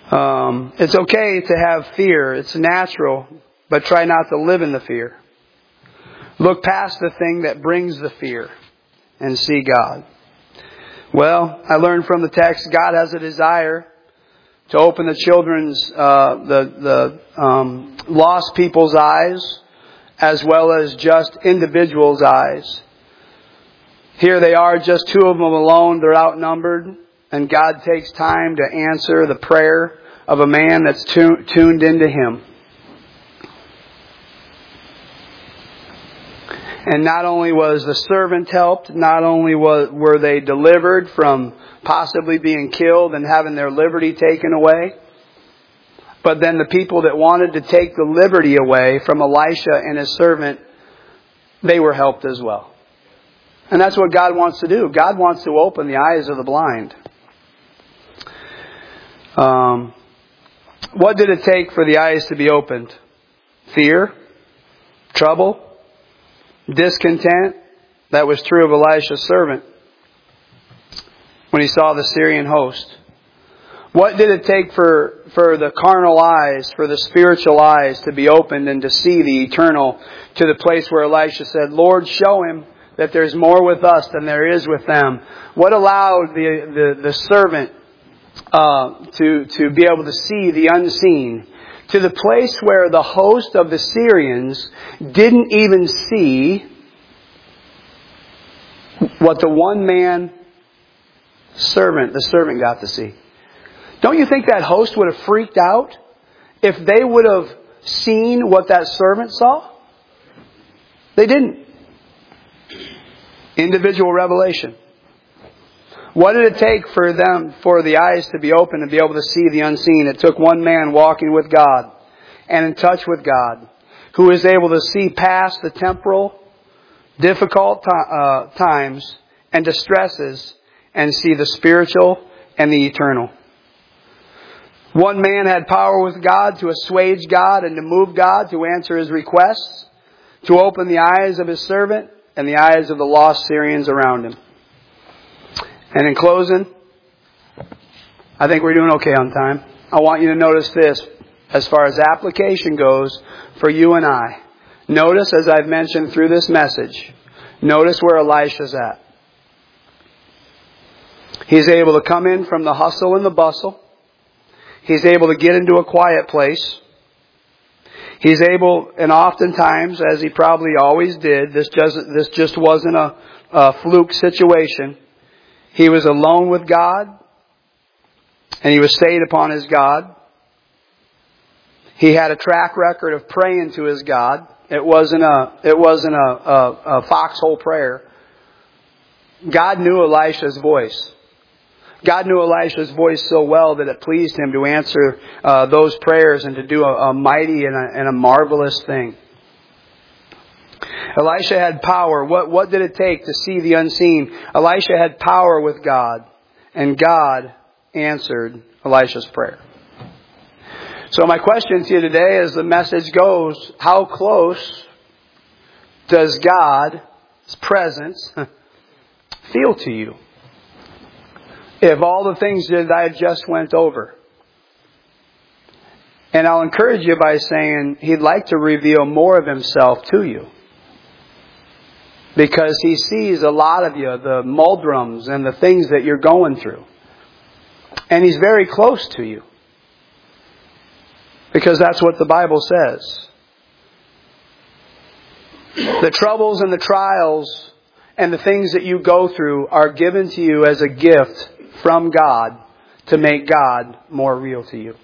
Um, it's okay to have fear. It's natural, but try not to live in the fear. Look past the thing that brings the fear and see God. Well, I learned from the text, God has a desire to open the children's, uh, the, the um, lost people's eyes, as well as just individuals' eyes. Here they are, just two of them alone. They're outnumbered. And God takes time to answer the prayer of a man that's tu- tuned into Him. And not only was the servant helped, not only was, were they delivered from possibly being killed and having their liberty taken away, but then the people that wanted to take the liberty away from Elisha and his servant, they were helped as well. And that's what God wants to do. God wants to open the eyes of the blind. Um, what did it take for the eyes to be opened? Fear? Trouble? Discontent? That was true of Elisha's servant when he saw the Syrian host. What did it take for, for the carnal eyes, for the spiritual eyes to be opened and to see the eternal, to the place where Elisha said, Lord, show him that there's more with us than there is with them? What allowed the, the, the servant uh, to, to be able to see the unseen? To the place where the host of the Syrians didn't even see what the one man servant, the servant got to see. Don't you think that host would have freaked out if they would have seen what that servant saw? They didn't. Individual revelation. What did it take for them, for the eyes to be open and be able to see the unseen? It took one man walking with God and in touch with God, who is able to see past the temporal, difficult uh, times and distresses and see the spiritual and the eternal. One man had power with God to assuage God and to move God, to answer His requests, to open the eyes of His servant and the eyes of the lost Syrians around him. And in closing, I think we're doing okay on time. I want you to notice this as far as application goes for you and I. Notice, as I've mentioned through this message, notice where Elisha's at. He's able to come in from the hustle and the bustle. He's able to get into a quiet place. He's able, and oftentimes, as he probably always did, this just, this just wasn't a, a fluke situation. He was alone with God, and he was stayed upon his God. He had a track record of praying to his God. It wasn't a, it wasn't a, a, a foxhole prayer. God knew Elisha's voice. God knew Elisha's voice so well that it pleased Him to answer uh, those prayers and to do a, a mighty and a, and a marvelous thing. Elisha had power. What, what did it take to see the unseen? Elisha had power with God, and God answered Elisha's prayer. So my question to you today, as the message goes, how close does God's presence feel to you? If all the things that I just went over. And I'll encourage you by saying He'd like to reveal more of Himself to you. Because He sees a lot of you, the muldrums and the things that you're going through. And He's very close to you. Because that's what the Bible says. The troubles and the trials and the things that you go through are given to you as a gift from God to make God more real to you.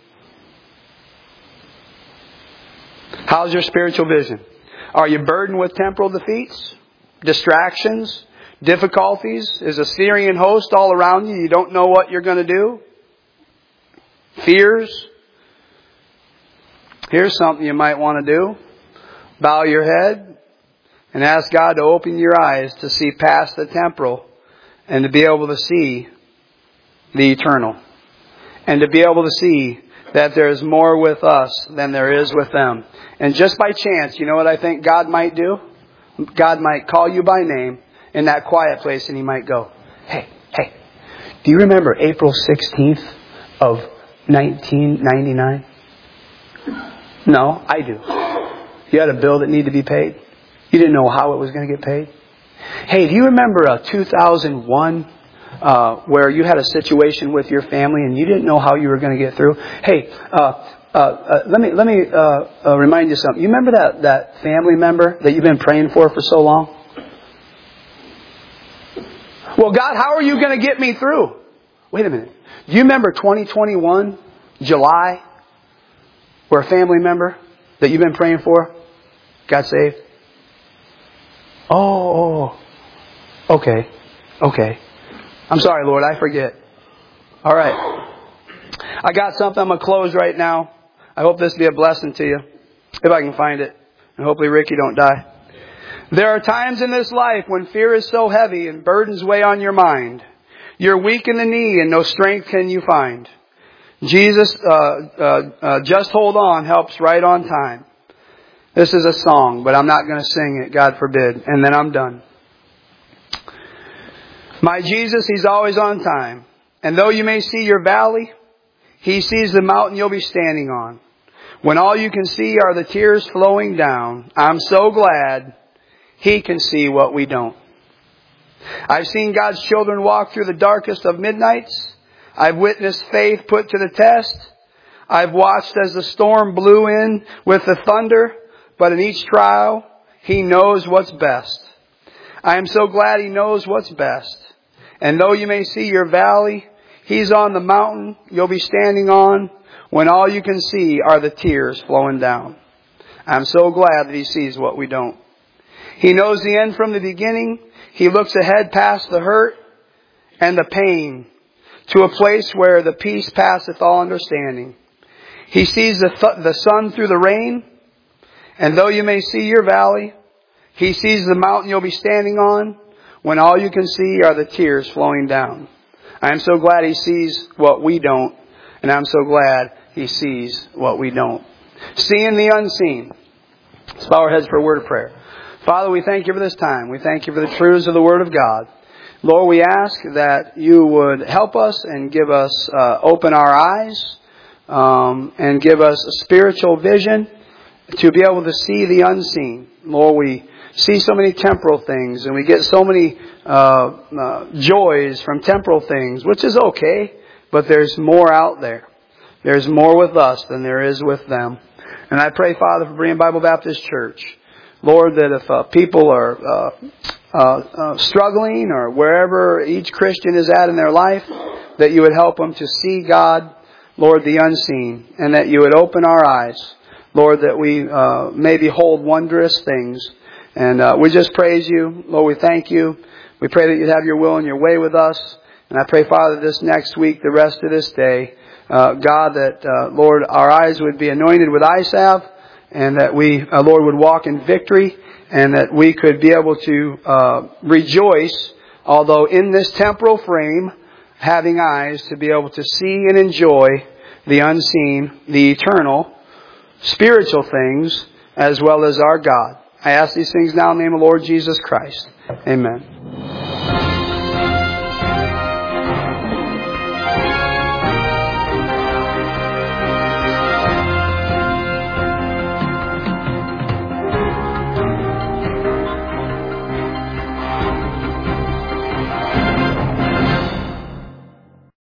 How's your spiritual vision? Are you burdened with temporal defeats, distractions, difficulties? Is a Syrian host all around you? You don't know what you're going to do? Fears? Here's something you might want to do. Bow your head and ask God to open your eyes to see past the temporal and to be able to see the eternal. And to be able to see that there is more with us than there is with them. And just by chance, you know what I think God might do? God might call you by name in that quiet place and He might go, Hey, hey, do you remember April sixteenth of nineteen ninety-nine? No, I do. You had a bill that needed to be paid. You didn't know how it was going to get paid. Hey, do you remember uh, two thousand one uh, where you had a situation with your family and you didn't know how you were going to get through? Hey, uh, uh, uh, let me let me uh, uh, remind you something. You remember that, that family member that you've been praying for for so long? Well, God, how are you going to get me through? Wait a minute. Do you remember twenty twenty-one, July, where a family member that you've been praying for got saved? Oh, okay, okay. I'm sorry, Lord, I forget. All right. I got something. I'm going to close right now. I hope this will be a blessing to you, if I can find it. And hopefully Ricky don't die. There are times in this life when fear is so heavy and burdens weigh on your mind. You're weak in the knee and no strength can you find. Jesus, uh, uh, uh, just hold on, helps right on time. This is a song, but I'm not going to sing it, God forbid. And then I'm done. My Jesus, He's always on time. And though you may see your valley, He sees the mountain you'll be standing on. When all you can see are the tears flowing down, I'm so glad He can see what we don't. I've seen God's children walk through the darkest of midnights. I've witnessed faith put to the test. I've watched as the storm blew in with the thunder. But in each trial, He knows what's best. I am so glad He knows what's best. And though you may see your valley, He's on the mountain you'll be standing on when all you can see are the tears flowing down. I'm so glad that He sees what we don't. He knows the end from the beginning. He looks ahead past the hurt and the pain to a place where the peace passeth all understanding. He sees the, th- the sun through the rain. And though you may see your valley, He sees the mountain you'll be standing on when all you can see are the tears flowing down. I am so glad He sees what we don't. And I'm so glad He sees what we don't. Seeing the unseen. Let's bow our heads for a word of prayer. Father, we thank You for this time. We thank You for the truths of the Word of God. Lord, we ask that You would help us and give us, uh, open our eyes, um, and give us a spiritual vision to be able to see the unseen. Lord, we see so many temporal things and we get so many uh, uh, joys from temporal things, which is okay, but there's more out there. There's more with us than there is with them. And I pray, Father, for Berean Bible Baptist Church, Lord, that if uh, people are uh, uh, uh, struggling or wherever each Christian is at in their life, that You would help them to see God, Lord, the unseen, and that You would open our eyes, Lord, that we uh, may behold wondrous things. And uh, we just praise You. Lord, we thank You. We pray that You'd have Your will and Your way with us. And I pray, Father, this next week, the rest of this day, uh, God, that, uh, Lord, our eyes would be anointed with eye salve, and that we, uh, Lord, would walk in victory, and that we could be able to uh, rejoice, although in this temporal frame, having eyes to be able to see and enjoy the unseen, the eternal, spiritual things, as well as our God. I ask these things now in the name of the Lord Jesus Christ. Amen.